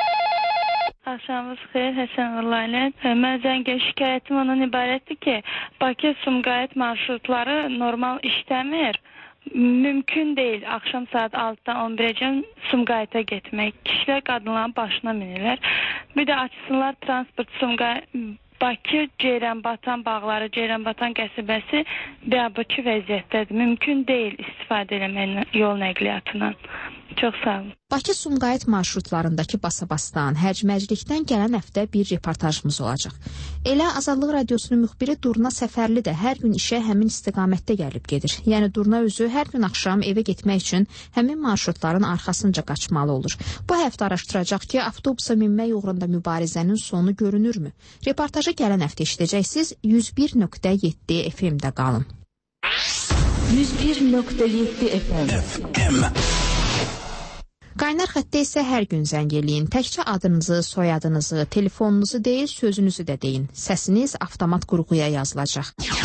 Axşamınız xeyir, Həsən Vəlaynət. Mən zəngə şikayətim ondan ibarətdir ki, Bakı-Sumqayıt marşrutları normal işləmir. Mümkün deyil axşam saat altıdan on birəcən Sumqayıta getmək. Kişilər qadınların başına minirlər. Bir də açsınlar transport Sumqayıt Bakı, Ceyranbatan bağları, Ceyranbatan qəsəbəsi biabırçı vəziyyətdədir. Mümkün deyil istifadə eləmək yol nəqliyyatından. Çox sağ olun. Bakı-Sumqayıt marşrutlarındakı basabastan, hərcməclikdən gələn həftə bir reportajımız olacaq. Elə Azadlıq Radiosunun müxbiri Durna Səfərli də hər gün işə həmin istiqamətdə gəlib gedir. Yəni Durna özü hər gün axşam evə getmək üçün həmin marşrutların arxasınca qaçmalı olur. Bu həftə araşdıracaq ki, avtobusa minmək uğrunda mübarizənin sonu görünürmü? Reportajı reportajı gələn həftə eşidəcəksiniz. yüz bir nöqtə yeddi F M-də qalın. yüz bir nöqtə yeddi F M. Qaynar xəttə isə hər gün zəng eləyin. Təkcə adınızı, soyadınızı, telefonunuzu deyil, sözünüzü də deyin. Səsiniz avtomat qurğuya yazılacaq.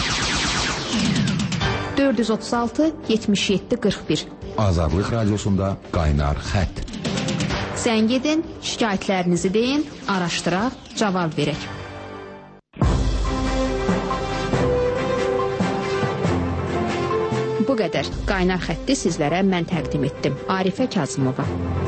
dörd yüz otuz altı yetmiş yeddi qırx bir. Azadlıq Radiosunda Qaynar Xətt. Zəng edin, şikayətlərinizi deyin, araşdıraq, cavab verək. Bu qədər. Qaynar xətti sizlərə mən təqdim etdim. Arifə Kazımova.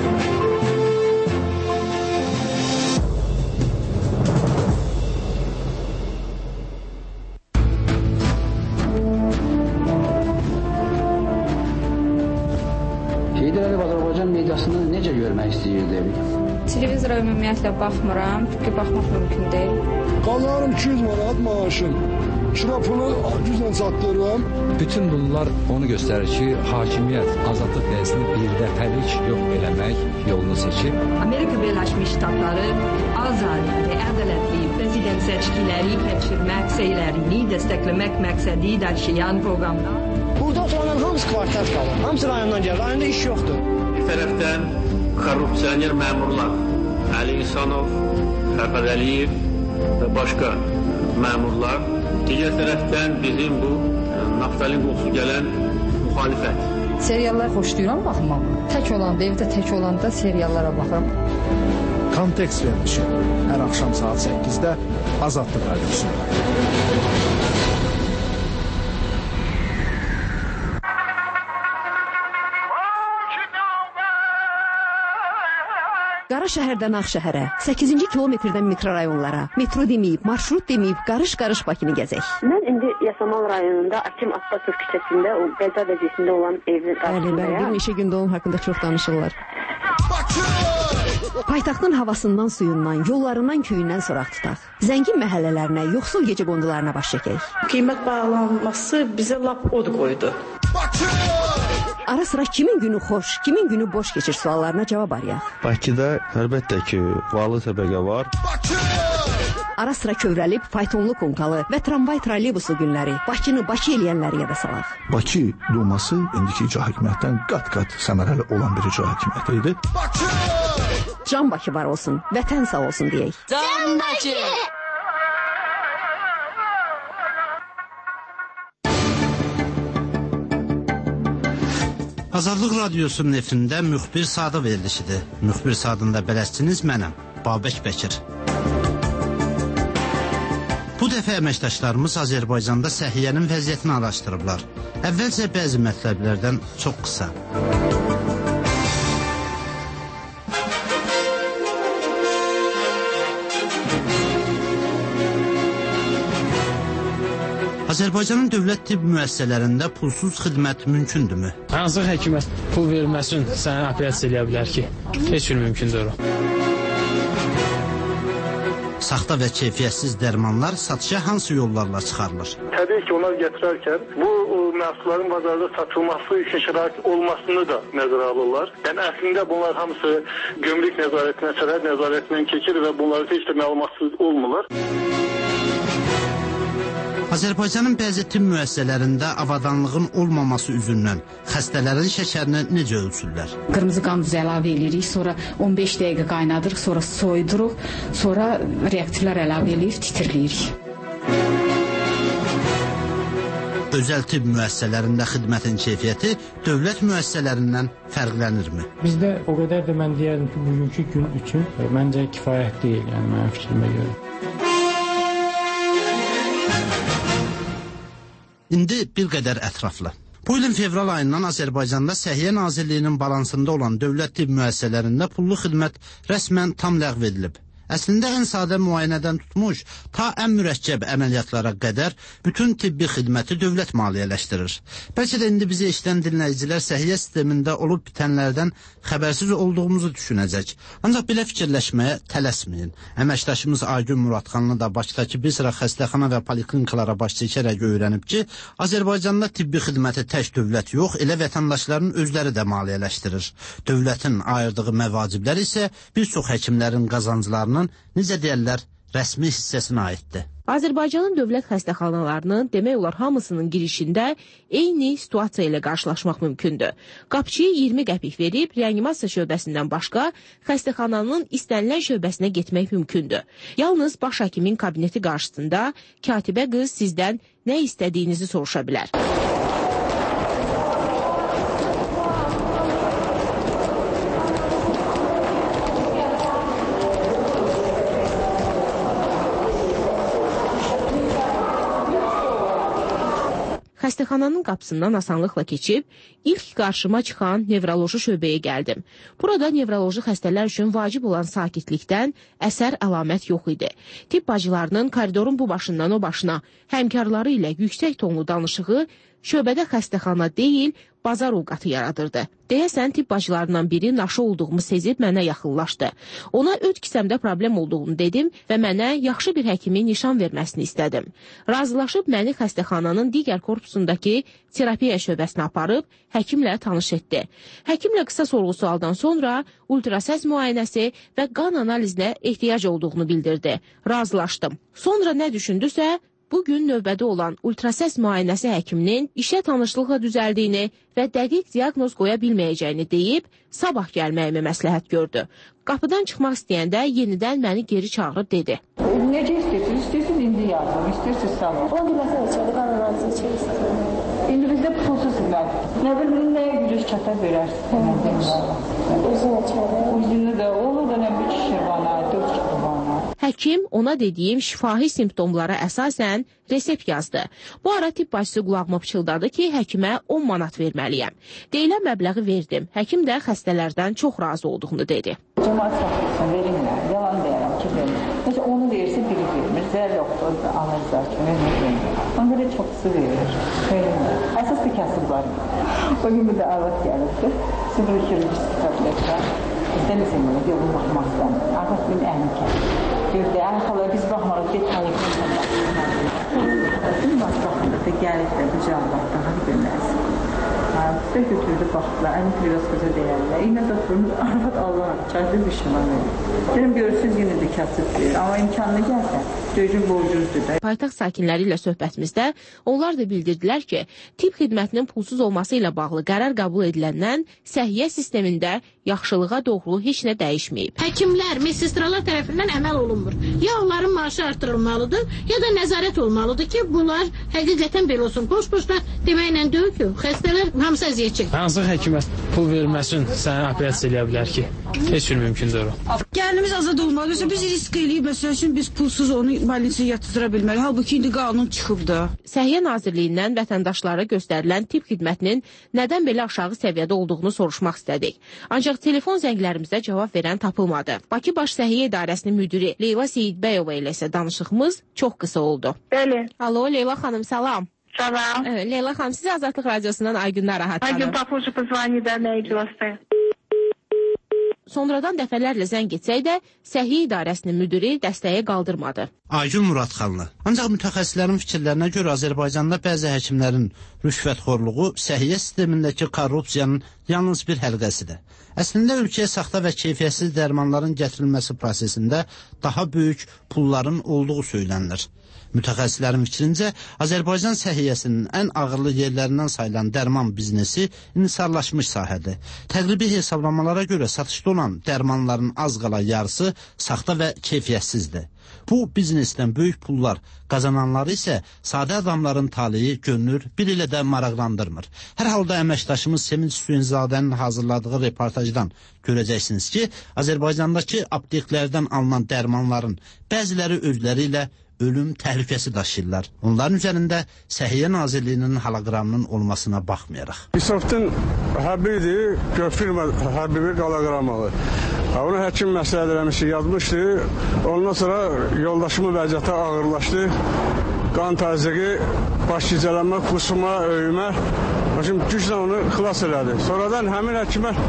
Heydər Əliyev Azərbaycan mediasını necə görmək istəyirdi? Televizora ümumiyyətlə baxmıram, çünki baxmaq mümkün deyil. Qazanırım iki yüz manat maaşım. Kira pulu güclə çatdırıram. Bütün bunlar onu göstərir ki, hakimiyyət azadlıq dəyəsini birdəfəlik yox eləmək yolunu seçib. Amerika Birləşmiş Ştatları azad və ədalətli prezident seçkiləri keçirmək səylərini dəstəkləmək məqsədi daşıyan proqramlar. Burada oturanların hamısı kvartat qalır. Hamısı rayondan gəlir. Rayonda iş yoxdur. Bir tərəfdən korrupsioner məmurlar, Əli İhsanov, Fərhad Əliyev və başqa məmurlar. Digər tərəfdən bizim bu naftalin qoxusu gələn müxalifət. Seriallar xoşlayıram baxmaq. Tək olanda, evdə tək olanda seriallara baxıram. Kontekst vermişim. Hər axşam saat səkkizdə Azadlıq Radiosunda. Qara şəhərdən Ağşəhərə, səkkizinci kilometrdən mikrorayonlara, metro deməyib, marşrut deməyib, qarış-qarış Bakını gəzək. Mən indi Yasamal rayonunda Akim Abbasov küçəsində, o Qəza vəziyyətində olan evin qarşısındayam. Bəli, bəli, bir neçə gündə onun haqqında çox danışırlar. Paytaxtın havasından, suyundan, yollarından, köyündən soraq tutaq. Zəngin məhəllələrinə, yoxsul gecə qondularına baş çəkək. Qiymət bağlanması bizə lap od qoydu. Ara sıra kimin günü xoş, kimin günü boş keçir suallarına cavab arayaq. Bakıda əlbəttə ki, varlı təbəqə var. Ara sıra kövrəlib, faytonlu konkalı və tramvay trolleybuslu günləri, Bakını Bakı eləyənləri yada salaq. Bakı Duması indiki icra hakimiyyətdən qat-qat səmərəli olan bir icra hakimiyyəti idi. Can Bakı var olsun, vətən sağ olsun deyək. Can Bakı! Azadlıq Radiosunun efirində müxbir sadə verilişidir. Müxbir sadında bələdçiniz mənəm, Babək Bəkir. Bu dəfə əməkdaşlarımız Azərbaycanda səhiyyənin vəziyyətini araşdırıblar. Əvvəlcə bəzi mətləblərdən çox qısa. Azərbaycanın dövlət tibb müəssisələrində pulsuz xidmət mümkündürmü? Hansı həkimə pul verilməsin sənə operasiya eləyə bilər ki? Heç bir mümkündür o. Saxta və keyfiyyətsiz dərmanlar satışa hansı yollarla çıxarılır? Təbii ki, onlar gətirərkən bu məhsulların bazarda satılması üçün şərait olmasını da nəzərə alırlar. Yəni əslində bunlar hamısı gömrük nəzarətinə, sərhəd nəzarətindən keçir və bunları heç də məlumatsız olmurlar. Azərbaycanın bəzi tibb müəssisələrində avadanlığın olmaması üzündən xəstələrin şəkərini necə ölçürlər? Qırmızı qan duzu əlavə edirik, sonra on beş dəqiqə qaynadırıq, sonra soyuduruq, sonra reaktivlər əlavə edib titrləyirik. Özəl tibb müəssisələrində xidmətin keyfiyyəti dövlət müəssisələrindən fərqlənirmi? Bizdə o qədər də mən deyərdim ki, bugünkü gün üçün məncə kifayət deyil, yəni mənim fikrimə görə. İndi bir qədər ətraflı. Bu ilin fevral ayından Azərbaycanda Səhiyyə Nazirliyinin balansında olan dövlət tibb müəssisələrində pullu xidmət rəsmən tam ləğv edilib. Əslində ən sadə müayinədən tutmuş, ta ən mürəkkəb əməliyyatlara qədər bütün tibbi xidməti dövlət maliyyələşdirir. Bəlkə də indi bizi eşidən dinləyicilər səhiyyə sistemində olub bitənlərdən xəbərsiz olduğumuzu düşünəcək. Ancaq belə fikirləşməyə tələsməyin. Əməkdaşımız Aygün Muradxanlı da Bakıdakı bir sıra xəstəxana və poliklinikalara baş çəkərək öyrənib ki, Azərbaycanda tibbi xidməti tək dövlət yox, elə vətəndaşların özləri də maliyyələşdirir. Dövlətin ayırdığı məvaciblər isə bir çox həkimlərin qazanclarını necə deyərlər, rəsmi hissəsinə aiddir. Azərbaycanın dövlət xəstəxanalarının demək olar hamısının girişində eyni situasiya ilə qarşılaşmaq mümkündür. Qapçıya iyirmi qəpik verib reanimasiya şöbəsindən başqa xəstəxananın istənilən şöbəsinə getmək mümkündür. Yalnız baş həkimin kabineti qarşısında katibə qız sizdən nə istədiyinizi soruşa bilər. Xəstəxananın qapısından asanlıqla keçib, ilk qarşıma çıxan nevroloji şöbəyə gəldim. Burada nevroloji xəstələr üçün vacib olan sakitlikdən əsər əlamət yox idi. Tibb bacılarının koridorun bu başından o başına həmkarları ilə yüksək tonlu danışığı şöbədə xəstəxana deyil, bazar ovqatı yaradırdı. Deyəsən, tibb bacılarından biri naşı olduğumu sezib mənə yaxınlaşdı. Ona öd kisəmdə problem olduğunu dedim və mənə yaxşı bir həkimin nişan verməsini istədim. Razılaşıb məni xəstəxananın digər korpusundakı terapiya şöbəsinə aparıb həkimlə tanış etdi. Həkimlə qısa sorğu-sualdan sonra ultrasəs müayinəsi və qan analizinə ehtiyac olduğunu bildirdi. Razılaşdım. Sonra nə düşündüsə, bugün növbədə olan ultrasəs müayinəsi həkiminin işə tanışlıqla düzəldiyini və dəqiq diaqnoz qoya bilməyəcəyini deyib, sabah gəlməyimi məsləhət gördü. Qapıdan çıxmaq istəyəndə yenidən məni geri çağırıb dedi. Necə istəyirsiniz? İstəyirsiniz indi yardım, istəyirsiniz sabah. O deməsə içəri, qan analizi içəri istəyirəm. İndi bizdə pulsuz xidmət. Nə bilim, nəyə gücüz çata verərsiniz? Uzun içəri. Uzunu da olur da nə bir kişi bana, dörd kişi bana. Həkim ona dediyim şifahi simptomlara əsasən resept yazdı. Bu ara tibb bacısı qulağıma pıçıldadı ki, həkimə on manat verməliyəm. Deyilən məbləği verdim. Həkim də xəstələrdən çox razı olduğunu dedi. Cəmaat saxlasın, verirlər. Yalan deyərəm ki, verir. Necə onu verirsə biri vermir. Zəl yoxdur, analizlər kimi vermir. Ona görə çoxsu verir. Verirlər. Əsas bir kəsib var. O gün bir də arvad gəlibdir. Sıfır kirurgisi tabletlər. İstəmirsən belə, yolun baxmaq istəmir. Arvad benim əlini kəsib. Deyirdi, əlxalar biz baxmarıq, get tanıyıb. Bütün başqasında da gəlib də bu cavablar daha görməlisin. Sizə götürdü, baxdılar, əlini piroskoza deyərlər. İynə doktorumuz arvad Allah çayda bir şey var. Deyirəm, görürsünüz yenə də kəsibdir. Amma imkanlı gəlsə, döyücün borcuzdur da. Paytaxt sakinləri ilə söhbətimizdə onlar da bildirdilər ki, tibb xidmətinin pulsuz olması ilə bağlı qərar qəbul ediləndən səhiyyə sistemində yaxşılığa doğru heç nə dəyişməyib. Həkimlər, medsestralar tərəfindən əməl olunmur. Ya onların maaşı artırılmalıdır, ya da nəzarət olmalıdır ki, bunlar həqiqətən belə olsun. Boş-boşlar deməklə deyil ki, xəstələr hamısı əziyyət çəkir. Hansı həkimə pul verilməsin, səni operasiya eləyə bilər ki, heç bir mümkündür o. Gəlimiz azad olmalıdırsa, biz risk eləyib, məsəl üçün biz pulsuz onu больницaya yatırdıra bilmərik. Halbuki indi qanun çıxıb da. Səhiyyə Nazirliyindən vətəndaşlara göstərilən tibb xidmətinin nədən belə aşağı səviyyədə olduğunu soruşmaq istədik. Ancaq telefon zənglərimizdə cavab verən tapılmadı. Bakı Baş Səhiyyə İdarəsinin müdiri Leyla Seyidbəyova ilə isə danışığımız çox qısa oldu. Bəli. Alo, Leyla xanım, salam. Salam. Leyla xanım, sizi Azadlıq Radiosundan Aygün Narahat xanım. Aygün, попозже позвони, да, на эти Sonradan dəfələrlə zəng etsək də Səhiyyə İdarəsinin müdiri dəstəyə qaldırmadı. Aygün Muradxanlı. Ancaq mütəxəssislərin fikirlərinə görə Azərbaycanda bəzi həkimlərin rüşvətxorluğu səhiyyə sistemindəki korrupsiyanın yalnız bir həlqəsidir. Əslində ölkəyə saxta və keyfiyyətsiz dərmanların gətirilməsi prosesində daha böyük pulların olduğu söylənilir. Mütəxəssislərin fikrincə, Azərbaycan səhiyyəsinin ən ağırlı yerlərindən sayılan dərman biznesi inhisarlaşmış sahədir. Təqribi hesablamalara görə satışda olan dərmanların az qala yarısı saxta və keyfiyyətsizdir. Bu biznesdən böyük pullar qazananları isə sadə adamların taleyi görünür, bir ilə də maraqlandırmır. Hər halda əməkdaşımız Sevinç Suyunzadənin hazırladığı reportajdan görəcəksiniz ki, Azərbaycandakı apteklərdən alınan dərmanların bəziləri özləri ilə ölüm təhlükəsi daşıyırlar. Onların üzərində Səhiyyə Nazirliyinin holoqramının olmasına baxmayaraq. İsrafın hərbidir, firma hərbi bir holoqramalı. Onu həkim məsləhət eləmişdi, yazmışdı. Ondan sonra yoldaşımın vəziyyəti ağırlaşdı. Qan təzyiqi, baş gicələnmə, qusma, öyümə. Şimdi güclə onu xilas elədi. Sonradan həmin həkimə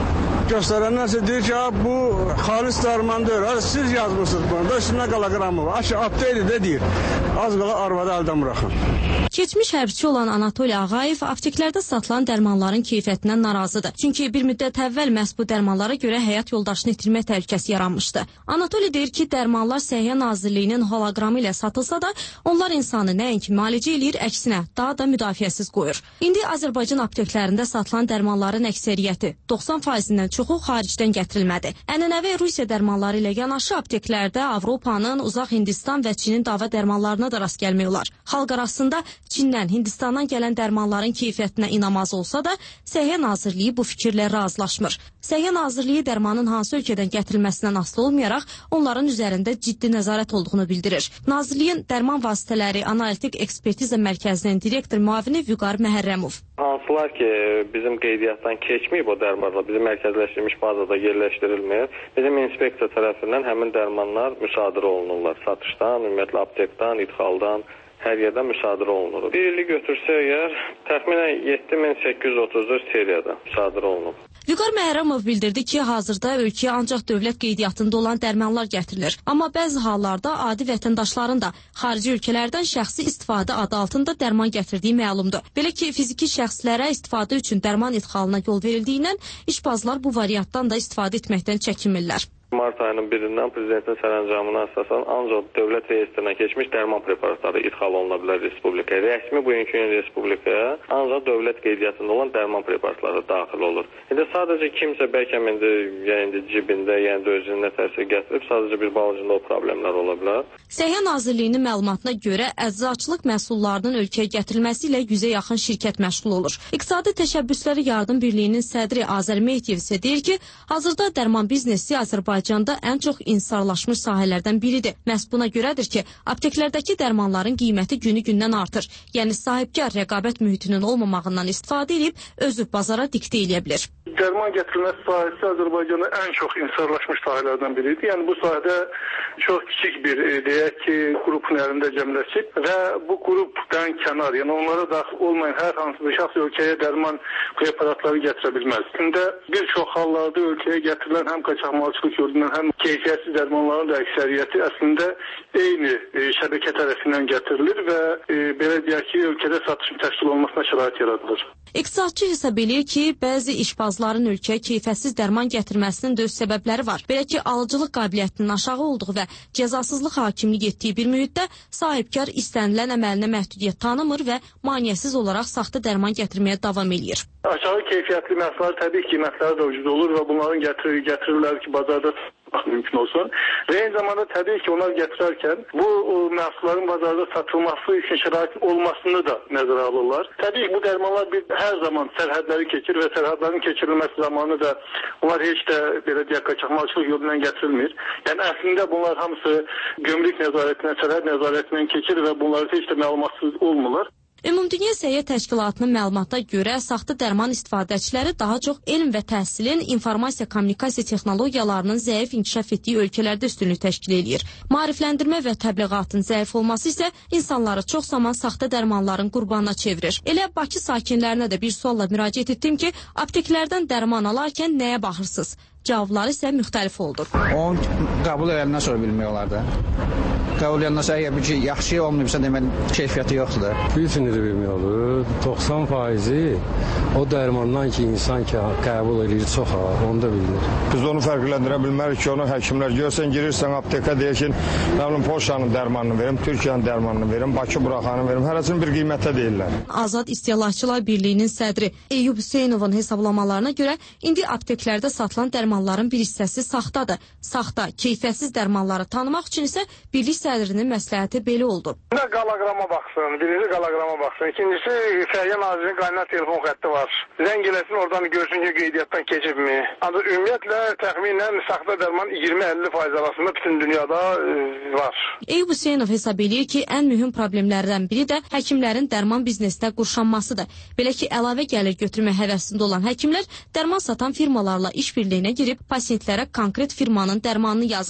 göstərənlər isə deyir ki, bu xalis dərman deyil. Siz yazmışsınız bunu da, üstündə qalaqqramı var. Aşı apteyli də deyir. Az qala arvadı əldən buraxın. Keçmiş hərbçi olan Anatoli Ağayev apteklərdə satılan dərmanların keyfiyyətindən narazıdır. Çünki bir müddət əvvəl məhz bu dərmanlara görə həyat yoldaşını itirmək təhlükəsi yaranmışdı. Anatoli deyir ki, dərmanlar Səhiyyə Nazirliyinin holoqramı ilə satılsa da, onlar insanı nəinki müalicə eləyir, əksinə daha da müdafiəsiz qoyur. İndi Azərbaycan apteklərində satılan dərmanların əksəriyyəti, doxsan faizindən çoxu xaricdən gətirilmədi. Ənənəvi Rusiya dərmanları ilə yanaşı apteklərdə Avropanın, Uzaq Hindistan və Çinin dava dərmanlarına da rast gəlmək olar. Xalq arasında Çindən, Hindistandan gələn dərmanların keyfiyyətinə inamaz olsa da, Səhiyyə Nazirliyi bu fikirlə razılaşmır. Səhiyyə Nazirliyi dərmanın hansı ölkədən gətirilməsindən asılı olmayaraq, onların üzərində ciddi nəzarət olduğunu bildirir. Nazirliyin Dərman Vasitələri Analitik Ekspertiza Mərkəzinin direktor müavini Vüqar Məhərrəmov. Hansılar ki, bizim qeydiyyatdan keçməyib o dərmanlar, bizim mərkəzləşdirilmiş bazada yerləşdirilmir. Bizim inspeksiya tərəfindən həmin dərmanlar müsadirə olunurlar. Satışdan, ümumiyyətlə aptekdən, idxaldan, hər yerdə müsadirə olunur. Bir illik götürsə əgər, təxminən yeddi min səkkiz yüz otuz dörd seriyada müsadirə olunur. Vüqar Məhərrəmov bildirdi ki, hazırda ölkəyə ancaq dövlət qeydiyyatında olan dərmanlar gətirilir. Amma bəzi hallarda adi vətəndaşların da xarici ölkələrdən şəxsi istifadə adı altında dərman gətirdiyi məlumdur. Belə ki, fiziki şəxslərə istifadə üçün dərman idxalına yol verildiyindən işbazlar bu variantdan da istifadə etməkdən çəkinmirlər. Mart ayının birindən prezidentin sərəncamına əsasən ancaq dövlət reyestrinə keçmiş dərman preparatları idxal oluna bilər respublikaya. Rəsmi bugünkü gün respublikaya ancaq dövlət qeydiyyatında olan dərman preparatları daxil olur. İndi sadəcə kimsə bəlkə indi, yəni cibində, yəni özünün nəfəsi gətirib, sadəcə bir balıcında o problemlər ola bilər. Səhiyyə Nazirliyinin məlumatına görə əczaçılıq məhsullarının ölkəyə gətirilməsi ilə yüzə yaxın şirkət məşğul olur. İqtisadi Təşəbbüsləri Yardım Birliyinin sədri Azər Mehdiyev isə deyir ki, hazırda dərman biznesi Azərbaycanda ən çox insarlaşmış sahələrdən biridir. Məhz buna görədir ki, apteklərdəki dərmanların qiyməti günü-gündən artır. Yəni sahibkar rəqabət mühitinin olmamağından istifadə edib özü bazara diktə eləyə bilir. Dərman gətirilməsi sahəsi Azərbaycanda ən çox insarlaşmış sahələrdən biridir. Yəni bu sahədə çox kiçik bir deyək ki, qrupun əlində cəmləşib və bu qrupdan kənar, yəni onlara daxil olmayan hər hansı bir şəxs ölkəyə dərman preparatları gətirə bilməz. İndi bir çox hallarda ölkəyə gətirilən həm qaçaqmalçılıq yolundan, həm keyfiyyətsiz dərmanların da əksəriyyəti əslində eyni e, şəbəkə tərəfindən gətirilir və e, belə deyək ki, ölkədə satışın təşkil olmasına şərait yaradılır. İqtisadçı hesab edir ki, bəzi işbazların ölkəyə keyfiyyətsiz dərman gətirməsinin də öz səbəbləri var. Belə ki, alıcılıq qabiliyyətinin aşağı olduğu və cəzasızlıq hakimlik etdiyi bir mühitdə sahibkar istənilən əməlinə məhdudiyyət tanımır və maneəsiz olaraq saxta dərman gətirməyə davam eləyir. Aşağı keyfiyyətli məhsullar təbii ki, qiymətləri də ucuz olur və bunların gətir gətirirlər ki, bazarda mümkün olsun. Və eyni zamanda təbii ki, onlar gətirərkən bu məhsulların bazarda satılması üçün şəraitin olmasını da nəzərə alırlar. Təbii ki, bu dərmanlar bir, hər zaman sərhədləri keçir və sərhədlərin keçirilməsi zamanı da bunlar heç də belə deyək, qaçaqmalçılıq yolundan gətirilmir. Yəni əslində bunlar hamısı gömrük nəzarətindən, sərhəd nəzarətindən keçir və bunları heç də məlumatsız olmurlar. Ümumdünya Səhiyyə Təşkilatının məlumatına görə saxta dərman istifadəçiləri daha çox elm və təhsilin, informasiya kommunikasiya texnologiyalarının zəif inkişaf etdiyi ölkələrdə üstünlük təşkil edir. Maarifləndirmə və təbliğatın zəif olması isə insanları çox zaman saxta dərmanların qurbanına çevirir. Elə Bakı sakinlərinə də bir sualla müraciət etdim ki, apteklərdən dərman alarkən nəyə baxırsınız? Cavabları isə müxtəlif oldu. Onu qəbul edəndən sonra bilmək olar da. Qəbul edəndən sonra əgər bir şey yaxşı olmayıbsa, deməli keyfiyyəti yoxdur da. Bir siniri bilmək olur. doxsan faizi o dərmandan ki, insan ki, qəbul edir çox ağır, onu da bilinir. Biz onu fərqləndirə bilmərik ki, onu həkimlər görsən, girirsən apteka deyək ki, mənim Polşanın dərmanını verim, Türkiyənin dərmanını verim, Bakı buraxanı verim, hərəsini bir qiymətə deyirlər. Azad İstehlakçılar Birliyinin sədri Eyyub Hüseynovun hesablamalarına görə indi apteklərdə satılan dərmanların bir hissəsi saxtadır. Saxta, keyfiyyətsiz dərmanları tanımaq üçün isə birlik sədrinin məsləhəti belə oldu. Qalaqrama baxsın, birinci qalaqrama baxsın, ikincisi Səhiyyə Nazirinin qaynar telefon xətti var. Zəng eləsin, oradan görsün ki, qeydiyyatdan keçibmi. Ancaq ümumiyyətlə təxminən saxta dərman iyirmi əlli faiz arasında bütün dünyada e, var. Eyyub Hüseynov hesab edir ki, ən mühüm problemlərdən biri də həkimlərin dərman biznesinə qurşanmasıdır. Belə ki, əlavə gəlir götürmə həvəsində olan həkimlər dərman satan firmalarla işbirliyinə girib pasientlərə konkret firmanın dərmanını yazır.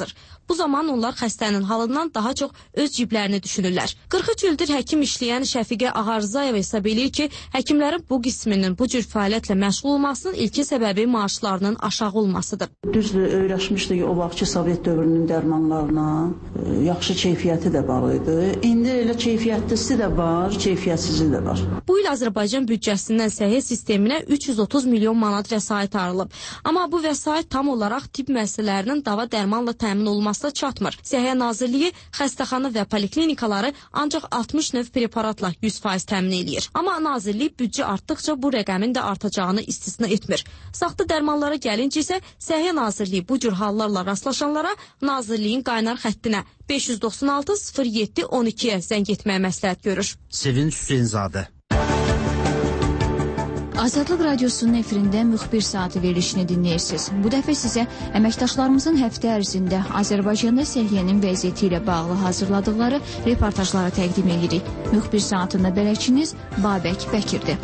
Bu zaman onlar xəstənin halından daha çox öz ciblərini düşünürlər. qırx üç ildir həkim işləyən Şəfiqə Ağarzayeva hesab eləyir ki, həkimlərin bu qisminin bu cür fəaliyyətlə məşğul olmasının ilkin səbəbi maaşlarının aşağı olmasıdır. Düzdür, öyrəşmişdik o vaxtki Sovet dövrünün dərmanlarına, yaxşı keyfiyyəti də var idi. İndi elə keyfiyyətlisi də var, keyfiyyətsizi də var. Bu il Azərbaycan büdcəsindən səhiyyə sisteminə üç yüz otuz milyon manat vəsait ayrılıb. Amma bu vəsait tam olaraq tibb müəssisələrinin dava dərmanla təmin olmasına çatmır. Səhiyyə Nazirliyi xəstəxana və poliklinikaları ancaq altmış növ preparatla yüz faiz təmin eləyir. Amma Nazirlik büdcə artdıqca bu rəqəmin də artacağını istisna etmir. Saxta dərmanlara gəlincə isə Səhiyyə Nazirliyi bu cür hallarla rastlaşanlara Nazirliyin qaynar xəttinə beş yüz doxsan altı sıfır yeddi on ikiyə zəng etməyə məsləhət görür. Sevinç Hüseynzadə. Azadlıq Radiosunun efirində müxbir saatı verilişini dinləyirsiniz. Bu dəfə sizə əməkdaşlarımızın həftə ərzində Azərbaycanda səhiyyənin vəziyyəti ilə bağlı hazırladıkları reportajları təqdim edirik. Müxbir saatında bələdçiniz Babək Bəkirdir.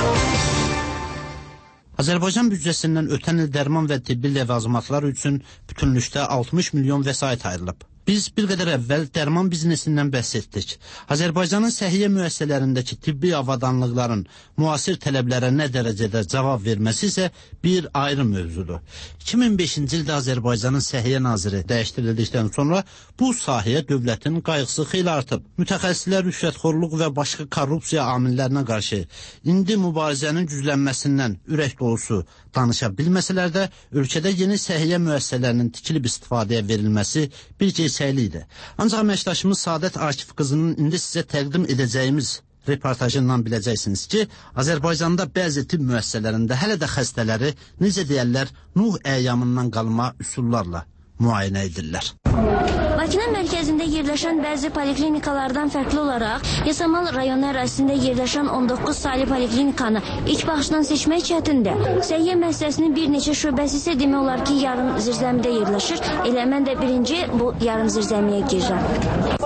Azərbaycan büdcəsindən ötən il dərman və tibbi ləvazimatlar üçün bütünlükdə altmış milyon vəsait ayrılıb. Biz bir qədər əvvəl dərman biznesindən bəhs etdik. Azərbaycanın səhiyyə müəssisələrindəki tibbi avadanlıqların müasir tələblərə nə dərəcədə cavab verməsi isə bir ayrı mövzudur. iki min beşinci ildə Azərbaycanın səhiyyə naziri dəyişdirildikdən sonra bu sahəyə dövlətin qayğısı xeyli artıb. Mütəxəssislər rüşvətxorluq və başqa korrupsiya amillərinə qarşı indi mübarizənin güclənməsindən ürək dolusu danışa bilməsələr də ölkədə yeni səhiyyə müəssisələrinin tikilib istifadəyə verilməsi bir keçəyli idi. Ancaq əməkdaşımız Saadət Akif qızının indi sizə təqdim edəcəyimiz reportajından biləcəksiniz ki, Azərbaycanda bəzi tibb müəssisələrində hələ də xəstələri, necə deyərlər, Nuh əyyamından qalma üsullarla müayinə edirlər. Bakının mərkəzində yerləşən bəzi poliklinikalardan fərqli olaraq Yasamal rayonu ərazisində yerləşən on doqquz saylı poliklinikanı ilk baxışdan seçmək çətindir. Səhiyyə müəssisəsinin bir neçə şöbəsi isə demək olar ki, yarım zirzəmidə yerləşir. Elə mən də birinci bu yarım zirzəmiyə girirəm.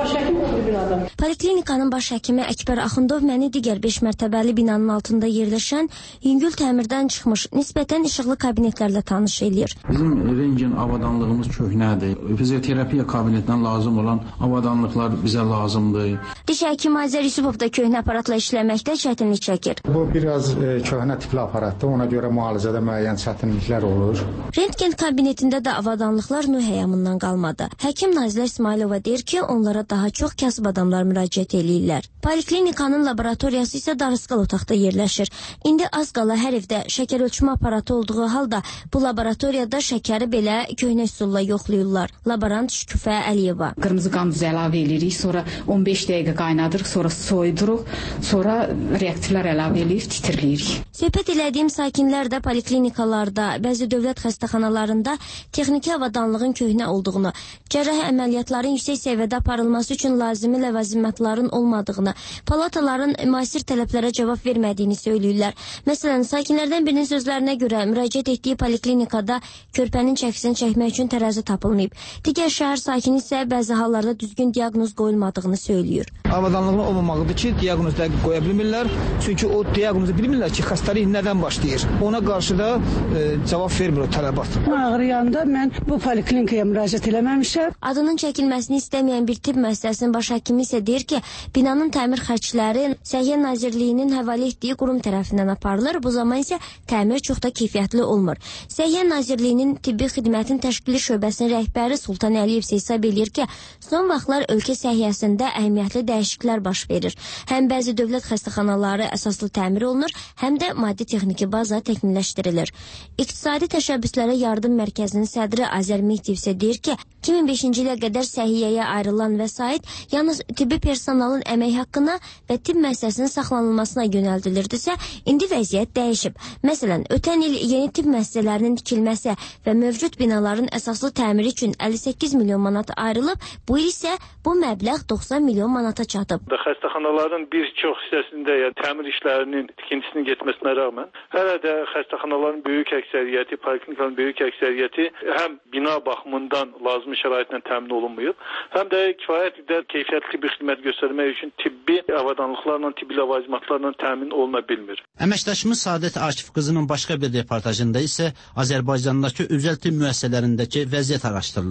Poliklinikanın baş həkimi Əkbər Axundov məni digər beş mərtəbəli binanın altında yerləşən yüngül təmirdən çıxmış nisbətən işıqlı kabinetlərlə tanış eləyir. Bizim rentgen avadanlığımız köhnədir. Fizioterapiya kabinetindən lazım olan avadanlıqlar bizə lazımdır. Diş həkimi Azər Yusupov da köhnə aparatla işləməkdə çətinlik çəkir. Bu biraz e, köhnə tipli aparatdır. Ona görə müalicədə müəyyən çətinliklər olur. Rentgen kabinetində də avadanlıqlar Nuh əyyamından qalmadı. Həkim Nazilə İsmailova deyir ki, onlara daha çox kasıb adamlar müraciət eləyirlər. Poliklinikanın laboratoriyası isə darısqal otaqda yerləşir. İndi az qala hər evdə şəkər ölçmə aparatı olduğu halda bu laboratoriyada şəkəri belə köhnə üsulla yoxlayırlar. Laborant Şüküfə Əliyeva. Qırmızı qan duzu əlavə edirik, sonra on beş dəqiqə qaynadırıq, sonra soyuduruq, sonra reaktivlər əlavə edib titirləyirik. Söhbət elədiyim sakinlər də poliklinikalarda, bəzi dövlət xəstəxanalarında texniki avadanlığın köhnə olduğunu, cərrahi əməliyyatların yüksək səviyyədə aparılması üçün lazımi ləvazimatların olmadığını, palataların müasir tələblərə cavab vermədiyini söyləyirlər. Məsələn, sakinlərdən birinin sözlərinə görə müraciət etdiyi poliklinikada körpənin çəkisini çəkmək üçün tərəzi tapılmayıb. Digər şəhər sakini isə bəzi hallarda düzgün diaqnoz qoyulmadığını söylüyor. Avadanlığın olmamağıdır ki, diaqnoz dəqiq qoya bilmirlər. Çünki o diaqnozu bilmirlər ki, xəstəlik nədən başlayır. Ona qarşı da e, cavab vermir o tələbat. Ağrıyanda mən bu poliklinikaya müraciət eləməmişəm. Adının çəkilməsini istəməyən bir tibb müəssisəsinin baş həkimi isə deyir ki, binanın təmir xərcləri Səhiyyə Nazirliyinin həvalə etdiyi qurum tərəfindən aparılır. Bu zaman isə təmir çox da keyfiyyətli olmur. Səhiyyə Nazirliyinin tibbi xidmətin təşkili şöbəsinin rəhbəri Sultan Əliyev hesab edir ki, son vaxtlar ölkə səhiyyəsində əhəmiyyətli dəyişikliklər baş verir. Həm bəzi dövlət xəstəxanaları əsaslı təmir olunur, həm də maddi texniki baza təkmilləşdirilir. İqtisadi təşəbbüslərə yardım mərkəzinin sədri Azər Mehdiyev isə deyir ki, iki min beşinci ilə qədər səhiyyəyə ayrılan vəsait yalnız tibbi personalın əmək haqqına və tibb müəssisəsinin saxlanılmasına yönəldilirdisə, indi vəziyyət dəyişib. Məsələn, ötən il yeni tibb müəssisələrinin tikilməsi və mövcud binaların əsaslı təmiri üçün əlli səkkiz milyon manat ayrılıb, bu il isə bu məbləğ doxsan milyon manata çatıb. Xəstəxanaların bir çox hissəsində ya təmir işlərinin tikintisinin getməsinə rəğmən, hələ də xəstəxanaların böyük əksəriyyəti, poliklinikaların böyük əksəriyyəti həm bina baxımından lazım şəraitlə təmin olunmayıb, həm də kifayət qədər keyfiyyətli tibbi xidmət göstərmək üçün tibbi avadanlıqlarla, tibbi ləvazimatlarla təmin oluna bilmir. Əməkdaşımız Saadət Akif qızının başqa bir reportajında isə Azərbaycandakı özəl tibb müəssisələrindəki vəziyyət araşdırılıb.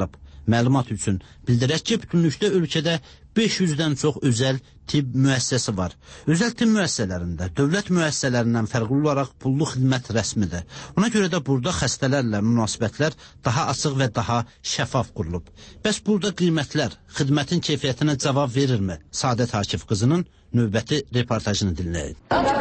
Məlumat üçün bildirək ki, bütünlükdə ölkədə beş yüzdən çox özəl tibb müəssisəsi var. Özəl tibb müəssisələrində dövlət müəssisələrindən fərqli olaraq pullu xidmət rəsmidir. Ona görə də burada xəstələrlə münasibətlər daha açıq və daha şəffaf qurulub. Bəs burada qiymətlər xidmətin keyfiyyətinə cavab verirmi? Sadət Akif qızının növbəti reportajını dinləyin.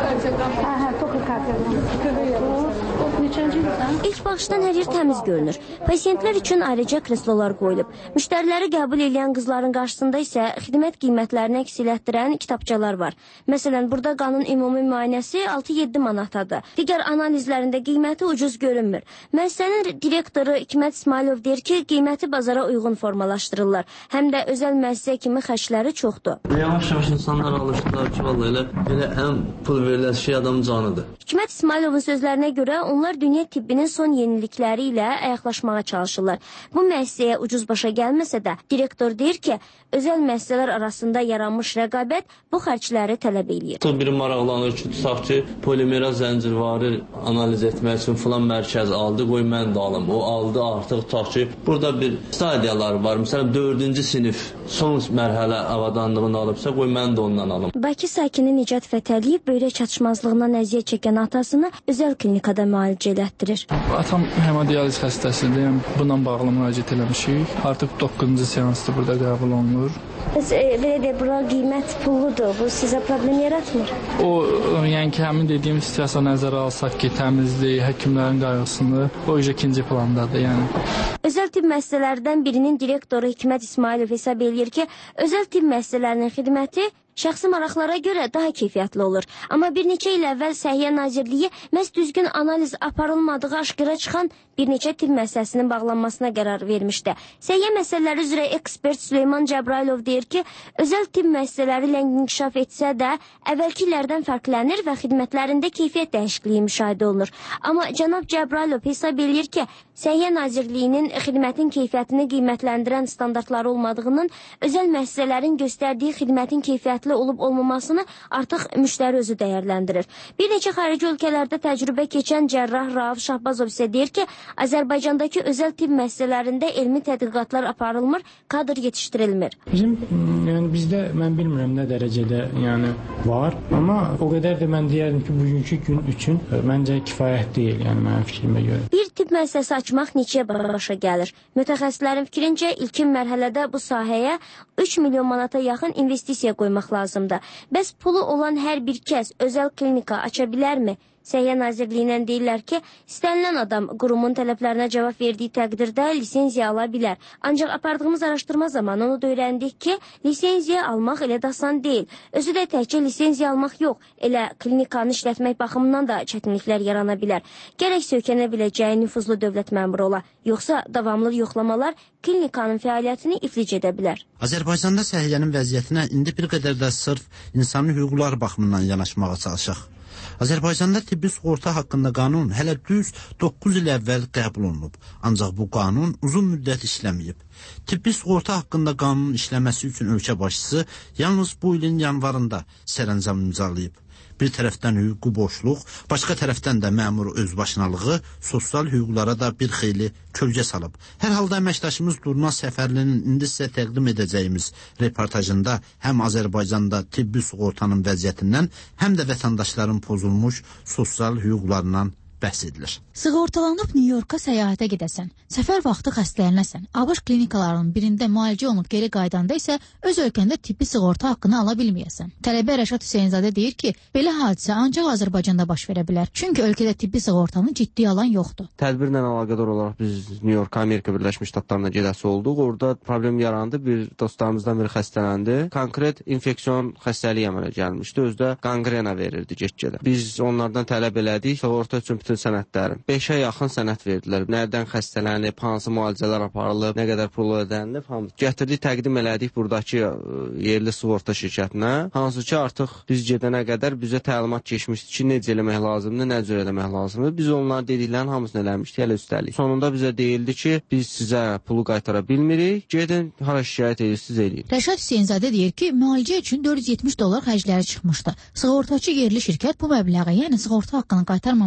İlk baxışdan hər yer təmiz görünür. Pasiyentlər üçün ayrıca kreslolar qoyulub. Müştəriləri qəbul edən qızların qarşısında isə xidmət qiymətlərini əks etdirən kitabçalar var. Məsələn, burada qanun ümumi müayinəsi altı yeddi manatadır. Digər analizlərində qiyməti ucuz görünmür. Müəssisənin direktoru Hikmət İsmailov deyir ki, qiyməti bazara uyğun formalaşdırırlar. Həm də özəl müəssisə kimi xərcləri çoxdur. Yavaş-yavaş insanlar alışdılar ki, vallahi elə, elə ən pul verilən şey adamın canıdır. Hikmət İsmailovun sözlərinə görə onlar dünya tibbinin son yenilikləri ilə ayaqlaşmağa çalışırlar. Bu müəssisəyə ucuz başa gəlməsə də, direktor deyir ki, özəl müəssisələr arasında yaranmış rəqabət bu xərcləri tələb eləyir. Biri maraqlanır ki, tutaq ki, polimera zəncirvarı analiz etmək üçün filan mərkəz aldı, qoy mən də alım. O aldı artıq, tutaq ki, burada bir stadiyalar var. Məsələn, dördüncü sinif son mərhələ avadanlığını alıbsa, qoy mən də ondan alım. Bakı sakini Nicat Fətəliyev böyrək çatışmazlığından əziyyət çəkən atasını özəl klinikada müalicə elətdirir. Atam hemodializ xəstəsidir. Bununla bağlı müraciət eləmişik. Artıq doqquzuncu seansda burada qəbul olunur. Biz e, belə deyək, bura qiymət pulludur. Bu sizə problem yaratmır? O, yəni ki, həmin dediyim situasiya nəzərə alsaq ki, təmizlik, həkimlərin qayğısını, o ikinci plandadır, yəni. Özəl tibb müəssisələrdən birinin direktoru Hikmət İsmailov hesab eləyir ki, özəl tibb müəssisələrinin xidməti şəxsi maraqlara görə daha keyfiyyətli olur. Amma bir neçə il əvvəl Səhiyyə Nazirliyi məhz düzgün analiz aparılmadığı aşkara çıxan bir neçə tibb müəssisəsinin bağlanmasına qərar vermişdi. Səhiyyə məsələləri üzrə ekspert Süleyman Cəbrailov deyir ki, özəl tibb müəssisələri ilə inkişaf etsə də əvvəlkilərdən fərqlənir və xidmətlərində keyfiyyət dəyişikliyi müşahidə olunur. Amma cənab Cəbrailov hesab eləyir ki, Səhiyyə Nazirliyinin xidmətin keyfiyyətini qiymətləndirən standartları olmadığının, özəl müəssisələrin göstərdiyi xidmətin keyfiyyətli olub olmamasını artıq müştəri özü dəyərləndirir. Bir neçə xarici ölkələrdə təcrübə keçən cərrah Rauf Şahbazov isə deyir ki, Azərbaycandakı özəl tibb müəssisələrində elmi tədqiqatlar aparılmır, kadr yetişdirilmir. Bizim, yəni bizdə mən bilmirəm nə dərəcədə yəni var, amma o qədər də mən deyərdim ki, bugünkü gün üçün məncə kifayət deyil, yəni mənim fikrimə görə. Bir tibb müəssisəsi açmaq neçəyə başa gəlir? Mütəxəssislərin fikrincə ilkin mərhələdə bu sahəyə üç milyon manata yaxın investisiya qoymaq lazımdır. Bəs pulu olan hər bir kəs özəl klinika aça bilərmi? Səhiyyə Nazirliyindən deyirlər ki, istənilən adam qurumun tələblərinə cavab verdiyi təqdirdə lisenziya ala bilər. Ancaq apardığımız araşdırma zamanı onu da öyrəndik ki, lisenziya almaq elə də asan deyil. Özü də təkcə lisenziya almaq yox, elə klinikanı işlətmək baxımından da çətinliklər yarana bilər. Gərək söykənə biləcəyi nüfuzlu dövlət məmuru ola, yoxsa davamlı yoxlamalar klinikanın fəaliyyətini iflic edə bilər. Azərbaycanda səhiyyənin vəziyyətinə indi bir qədər də sırf insanın hüquqları baxımından yanaşmağa çalışaq. Azərbaycanda tibbi sığorta haqqında qanun hələ düz doqquz il əvvəl qəbul olunub. Ancaq bu qanun uzun müddət işləməyib. Tibbi sığorta haqqında qanunun işləməsi üçün ölkə başçısı yalnız bu ilin yanvarında sərəncam imzalayıb. Bir tərəfdən hüquqi boşluq, başqa tərəfdən də məmur özbaşınalığı sosial hüquqlara da bir xeyli kölgə salıb. Hər halda əməkdaşımız Durnaz Səfərlinin indi sizə təqdim edəcəyimiz reportajında həm Azərbaycanda tibbi sığortanın vəziyyətindən, həm də vətəndaşların pozulmuş sosial hüquqlarından bəhs edilir. Sığortalanıb Nyu-Yorka səyahətə gedəsən, səfər vaxtı xəstələnəsən, ABŞ klinikalarının birində müalicə olunub geri qaydanda isə öz ölkəndə tibbi sığorta haqqını ala bilməyəsən. Tələbə Rəşad Hüseynzadə deyir ki, belə hadisə ancaq Azərbaycanda baş verə bilər. Çünki ölkədə tibbi sığortanı ciddi alan yoxdur. Tədbirlə əlaqədar olaraq biz Nyu-York, Amerika Birləşmiş Ştatlarına gedəsi olduq. Orada problem yarandı. Bir dostlarımızdan biri xəstələndi. Konkret infeksiyon xəstəliyi əmələ gəlmişdi. Özdə qanqrena verirdi get-gedə. Biz onlardan tələb elədik sığorta üçün bütün sənədləri. beşə yaxın sənəd verdilər. Nədən xəstələnib, hansı müalicələr aparılıb, nə qədər pul ödənilib, hamı. Gətirdik, təqdim elədik buradakı yerli sığorta şirkətinə. Hansı ki, artıq biz gedənə qədər bizə təlimat keçmişdi ki, necə eləmək lazımdır, nə cür eləmək lazımdır. Biz onların dediklərinin hamısını eləmişdik, hələ üstəlik. Sonunda bizə deyildi ki, biz sizə pulu qaytara bilmirik, gedin, hara şikayət edirsiniz, eləyin. Rəşad Hüseynzadə deyir ki, müalicə üçün dörd yüz yetmiş dollar xərcləri çıxmışdı. Sığortaçı yerli şirkət bu məbləği, yəni sığorta haqqını qaytarmamağının səbəbi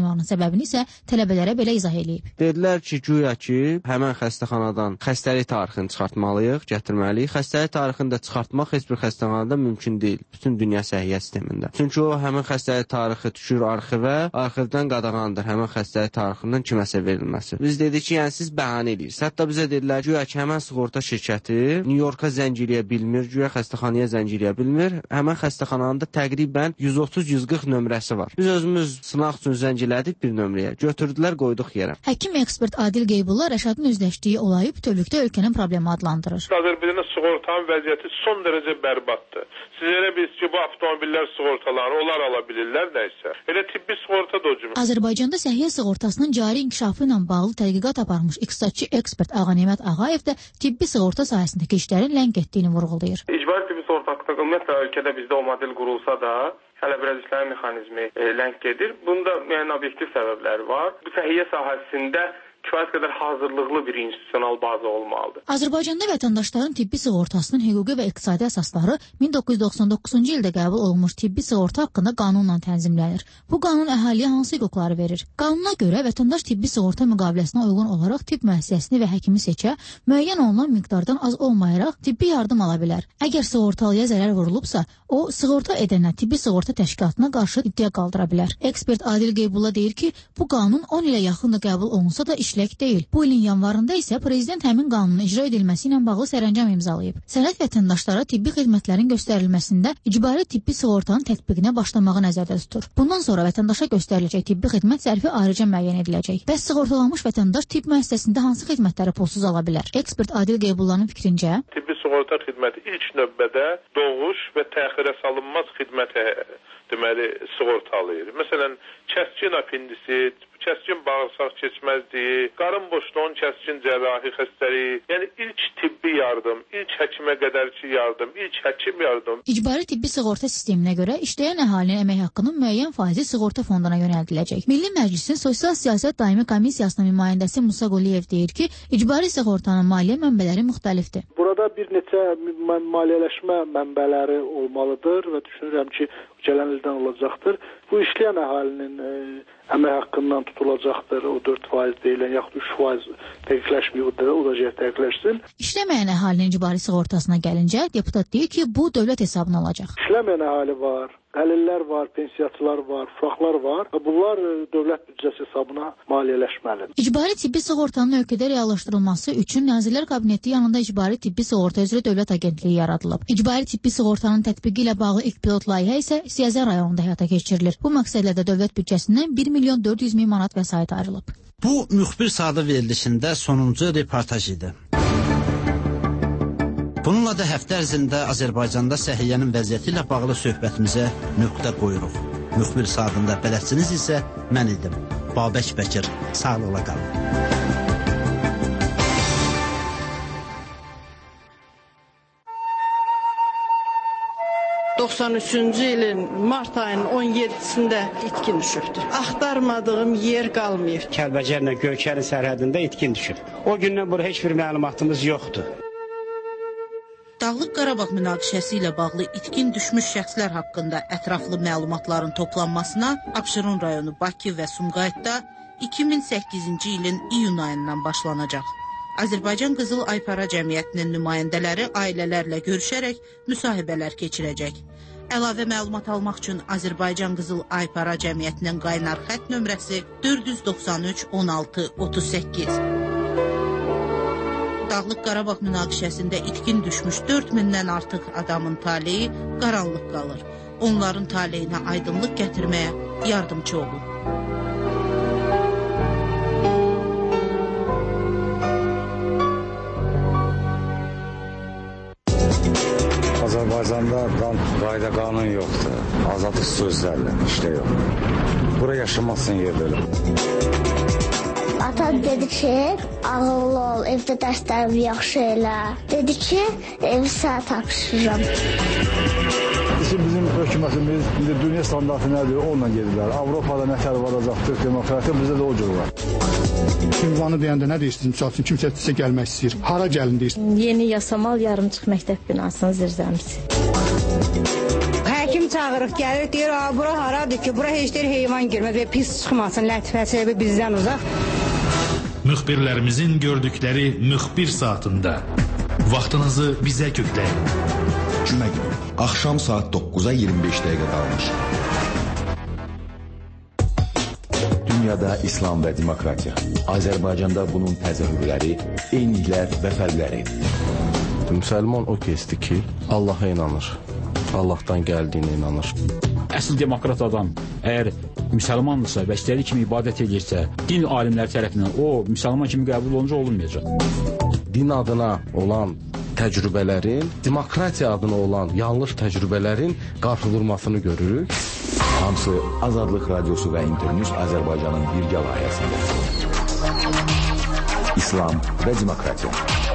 səbəbini isə tələbələrə belə izah eləyib. Dedilər ki, güya ki, həmən xəstəxanadan xəstəlik tarixini çıxartmalıyıq, gətirməliyik. Xəstəlik tarixini də çıxartmaq heç bir xəstəxanada mümkün deyil, bütün dünya səhiyyə sistemində. Çünki o həmən xəstəlik tarixi düşür arxivə, arxivdən qadağandır həmən xəstəlik tarixindən kiməsə verilməsi. Biz dedik ki, yəni siz bəhanə edirsiniz. Hətta bizə dedilər ki, güya ki, həmən sığorta şirkəti New Yorka zəng eləyə bilmir, güya xəstəxanaya zəng eləyə bilmir. Həmən xəstəxananın da təqribən yüz otuz yüz qırx nömrəsi var. Biz özümüz sınaq üçün zəng elədik bir nömrəyə. Götürdülər, qoyduq yerə. Həkim ekspert Adil Qeybulla Rəşadın özləşdiyi olayı bütövlükdə ölkənin problemi adlandırır. Azərbaycanda sığortanın vəziyyəti son dərəcə bərbaddır. Siz elə bilirsiniz ki, bu avtomobillər sığortaları onlar ala bilirlər nəysə. Elə tibbi sığorta da o cümlə. Azərbaycanda səhiyyə sığortasının cari inkişafı ilə bağlı tədqiqat aparmış iqtisadçı ekspert Ağanemət Ağayev də tibbi sığorta sahəsindəki işlərin ləng etdiyini vurğulayır. İcbari tibbi sığorta haqqında ümumiyyətlə ölkədə bizdə o model qurulsa da, hələ biraz işlərin mexanizmi e, ləng gedir. Bunda yəni obyektiv səbəbləri var. Bu səhiyyə sahəsində kifayət qədər hazırlıqlı bir institusional baza olmalıdır. Azərbaycanda vətəndaşların tibbi sığortasının hüquqi və iqtisadi əsasları min doqquz yüz doxsan doqquzuncu ildə qəbul olunmuş tibbi sığorta haqqında qanunla tənzimlənir. Bu qanun əhaliyə hansı hüquqları verir? Qanuna görə vətəndaş tibbi sığorta müqaviləsinə uyğun olaraq tibb müəssisəsini və həkimi seçə, müəyyən olunan miqdardan az olmayaraq tibbi yardım ala bilər. Əgər sığortalıya zərər vurulubsa, o sığorta edənə tibbi sığorta təşkilatına qarşı iddia qaldıra bilər. Ekspert Adil Qeybulla deyir ki, bu qanun on ilə yaxın da qəbul olunsa da işlək deyil. Bu ilin yanvarında isə prezident həmin qanunun icra edilməsi ilə bağlı sərəncam imzalayıb. Sənəd vətəndaşlara tibbi xidmətlərin göstərilməsində icbari tibbi sığortanın tətbiqinə başlamağı nəzərdə tutur. Bundan sonra vətəndaşa göstəriləcək tibbi xidmət zərfi ayrıca müəyyən ediləcək. Bəs sığortalanmış vətəndaş tibb müəssisəsində hansı xidmətləri pulsuz ala bilər? Ekspert Adil Qeybullanın fikrincə, tibbi sığorta xidməti ilk növbədə doğuş və təxirə salınmaz xidmətə deməli sığortalayır. Məsələn, kəskin apendisit, kəskin bağırsaq keçməzliyi, qarın boşluğunun kəskin cərrahi xəstəliyi, yəni ilk tibbi yardım, ilk həkimə qədərki yardım, ilk həkim yardım. İcbari tibbi sığorta sisteminə görə işləyən əhalinin əmək haqqının müəyyən faizi sığorta fonduna yönəldiləcək. Milli Məclisin Sosial Siyasət Daimi Komissiyasının nümayəndəsi Musa Quliyev deyir ki, icbari sığortanın maliyyə mənbələri müxtəlifdir. Burada bir neçə maliyyələşmə mənbələri olmalıdır və düşünürəm ki, gələn ildən olacaqdır. Bu işləyən əhalinin e, əmək haqqından tutulacaqdır. O dörd faiz deyilən, yaxud üç faiz dəqiqləşməyib, o da dəqiqləşsin. İşləməyən əhalinin icbari sığortasına gəlincə, deputat deyir ki, bu dövlət hesabına olacaq. İşləməyən əhali var, əlillər var, pensiyaçılar var, uşaqlar var. Bunlar dövlət büdcəsi hesabına maliyyələşməlidir. İcbari tibbi sığortanın ölkədə reallaşdırılması üçün Nazirlər Kabineti yanında İcbari tibbi sığorta üzrə Dövlət Agentliyi yaradılıb. İcbari tibbi sığortanın tətbiqi ilə bağlı ilk pilot layihə isə Siyəzər rayonunda həyata keçirilir. Bu məqsədlə də dövlət büdcəsindən bir milyon dörd yüz min manat vəsait ayrılıb. Bu müxbir sadə verilişində sonuncu reportaj idi. Bununla da həftə ərzində Azərbaycanda səhiyyənin vəziyyəti ilə bağlı söhbətimizə nöqtə qoyuruq. Müxbir saatında bələdçiniz isə mən idim. Babək Bəkir, sağlıqla qalın. doxsan üçüncü ilin mart ayının on yeddisində itkin düşübdür. Axtarmadığım yer qalmayıb. Kəlbəcərlə Göyçərin sərhədində itkin düşüb. O gündən bura heç bir məlumatımız yoxdur. Dağlıq Qarabağ münaqişəsi ilə bağlı itkin düşmüş şəxslər haqqında ətraflı məlumatların toplanmasına Abşeron rayonu Bakı və Sumqayıtda iki min səkkizinci ilin iyun ayından başlanacaq. Azərbaycan Qızıl Aypara Cəmiyyətinin nümayəndələri ailələrlə görüşərək müsahibələr keçirəcək. Əlavə məlumat almaq üçün Azərbaycan Qızıl Aypara Cəmiyyətinin qaynar xətt nömrəsi dörd yüz doxsan üç on altı otuz səkkiz. Dağlıq Qarabağ münaqişəsində itkin düşmüş dörd mindən artıq adamın taleyi qaranlıq qalır. Onların taleyinə aydınlıq gətirməyə yardımcı olun. Azərbaycanda qayda qanun yoxdur. Azadlıq sözlərlə işlə yox. Bura yaşamazsın yer belə. Atam dedi ki, ağıllı ol, evdə dərslərimi yaxşı elə. Dedi ki, evi sənə tapşırıram. Bizim hökumətimiz indi dünya standartı nədir, onunla gedirlər. Avropada nətər varacaqdır, demokratiya bizdə də o cür var. Ünvanı deyəndə nə deyirsin? Misal üçün kimsə sizə gəlmək istəyir. Hara gəlin deyirsin? Yeni Yasamal yarımçıq məktəb binasının zirzəmisi. Həkim çağırıq gəlir, deyir, bura haradır ki, bura heç deyir heyvan girməz və pis çıxmasın, lətifəsi bizdən uzaq. Müxbirlərimizin gördükləri müxbir saatında vaxtınızı bizə kökləyin. Cümə günü, axşam saat doqquza iyirmi beş dəqiqə qalmış. Dünyada İslam və demokratiya. Azərbaycanda bunun təzahürləri, eyniliklər və fərqləri. Müsəlman o kəsdir ki, Allaha inanır, Allahdan gəldiyinə inanır. Əsl demokrat adam əgər müsəlmandırsa və istədiyi kimi ibadət edirsə, din alimləri tərəfindən o müsəlman kimi qəbul olunca olunmayacaq. Din adına olan təcrübələrin, demokratiya adına olan yanlış təcrübələrin qarşıdurmasını görürük. Hamısı Azadlıq Radiosu və İnternews Azərbaycanın birgə layihəsində. İslam və demokratiya.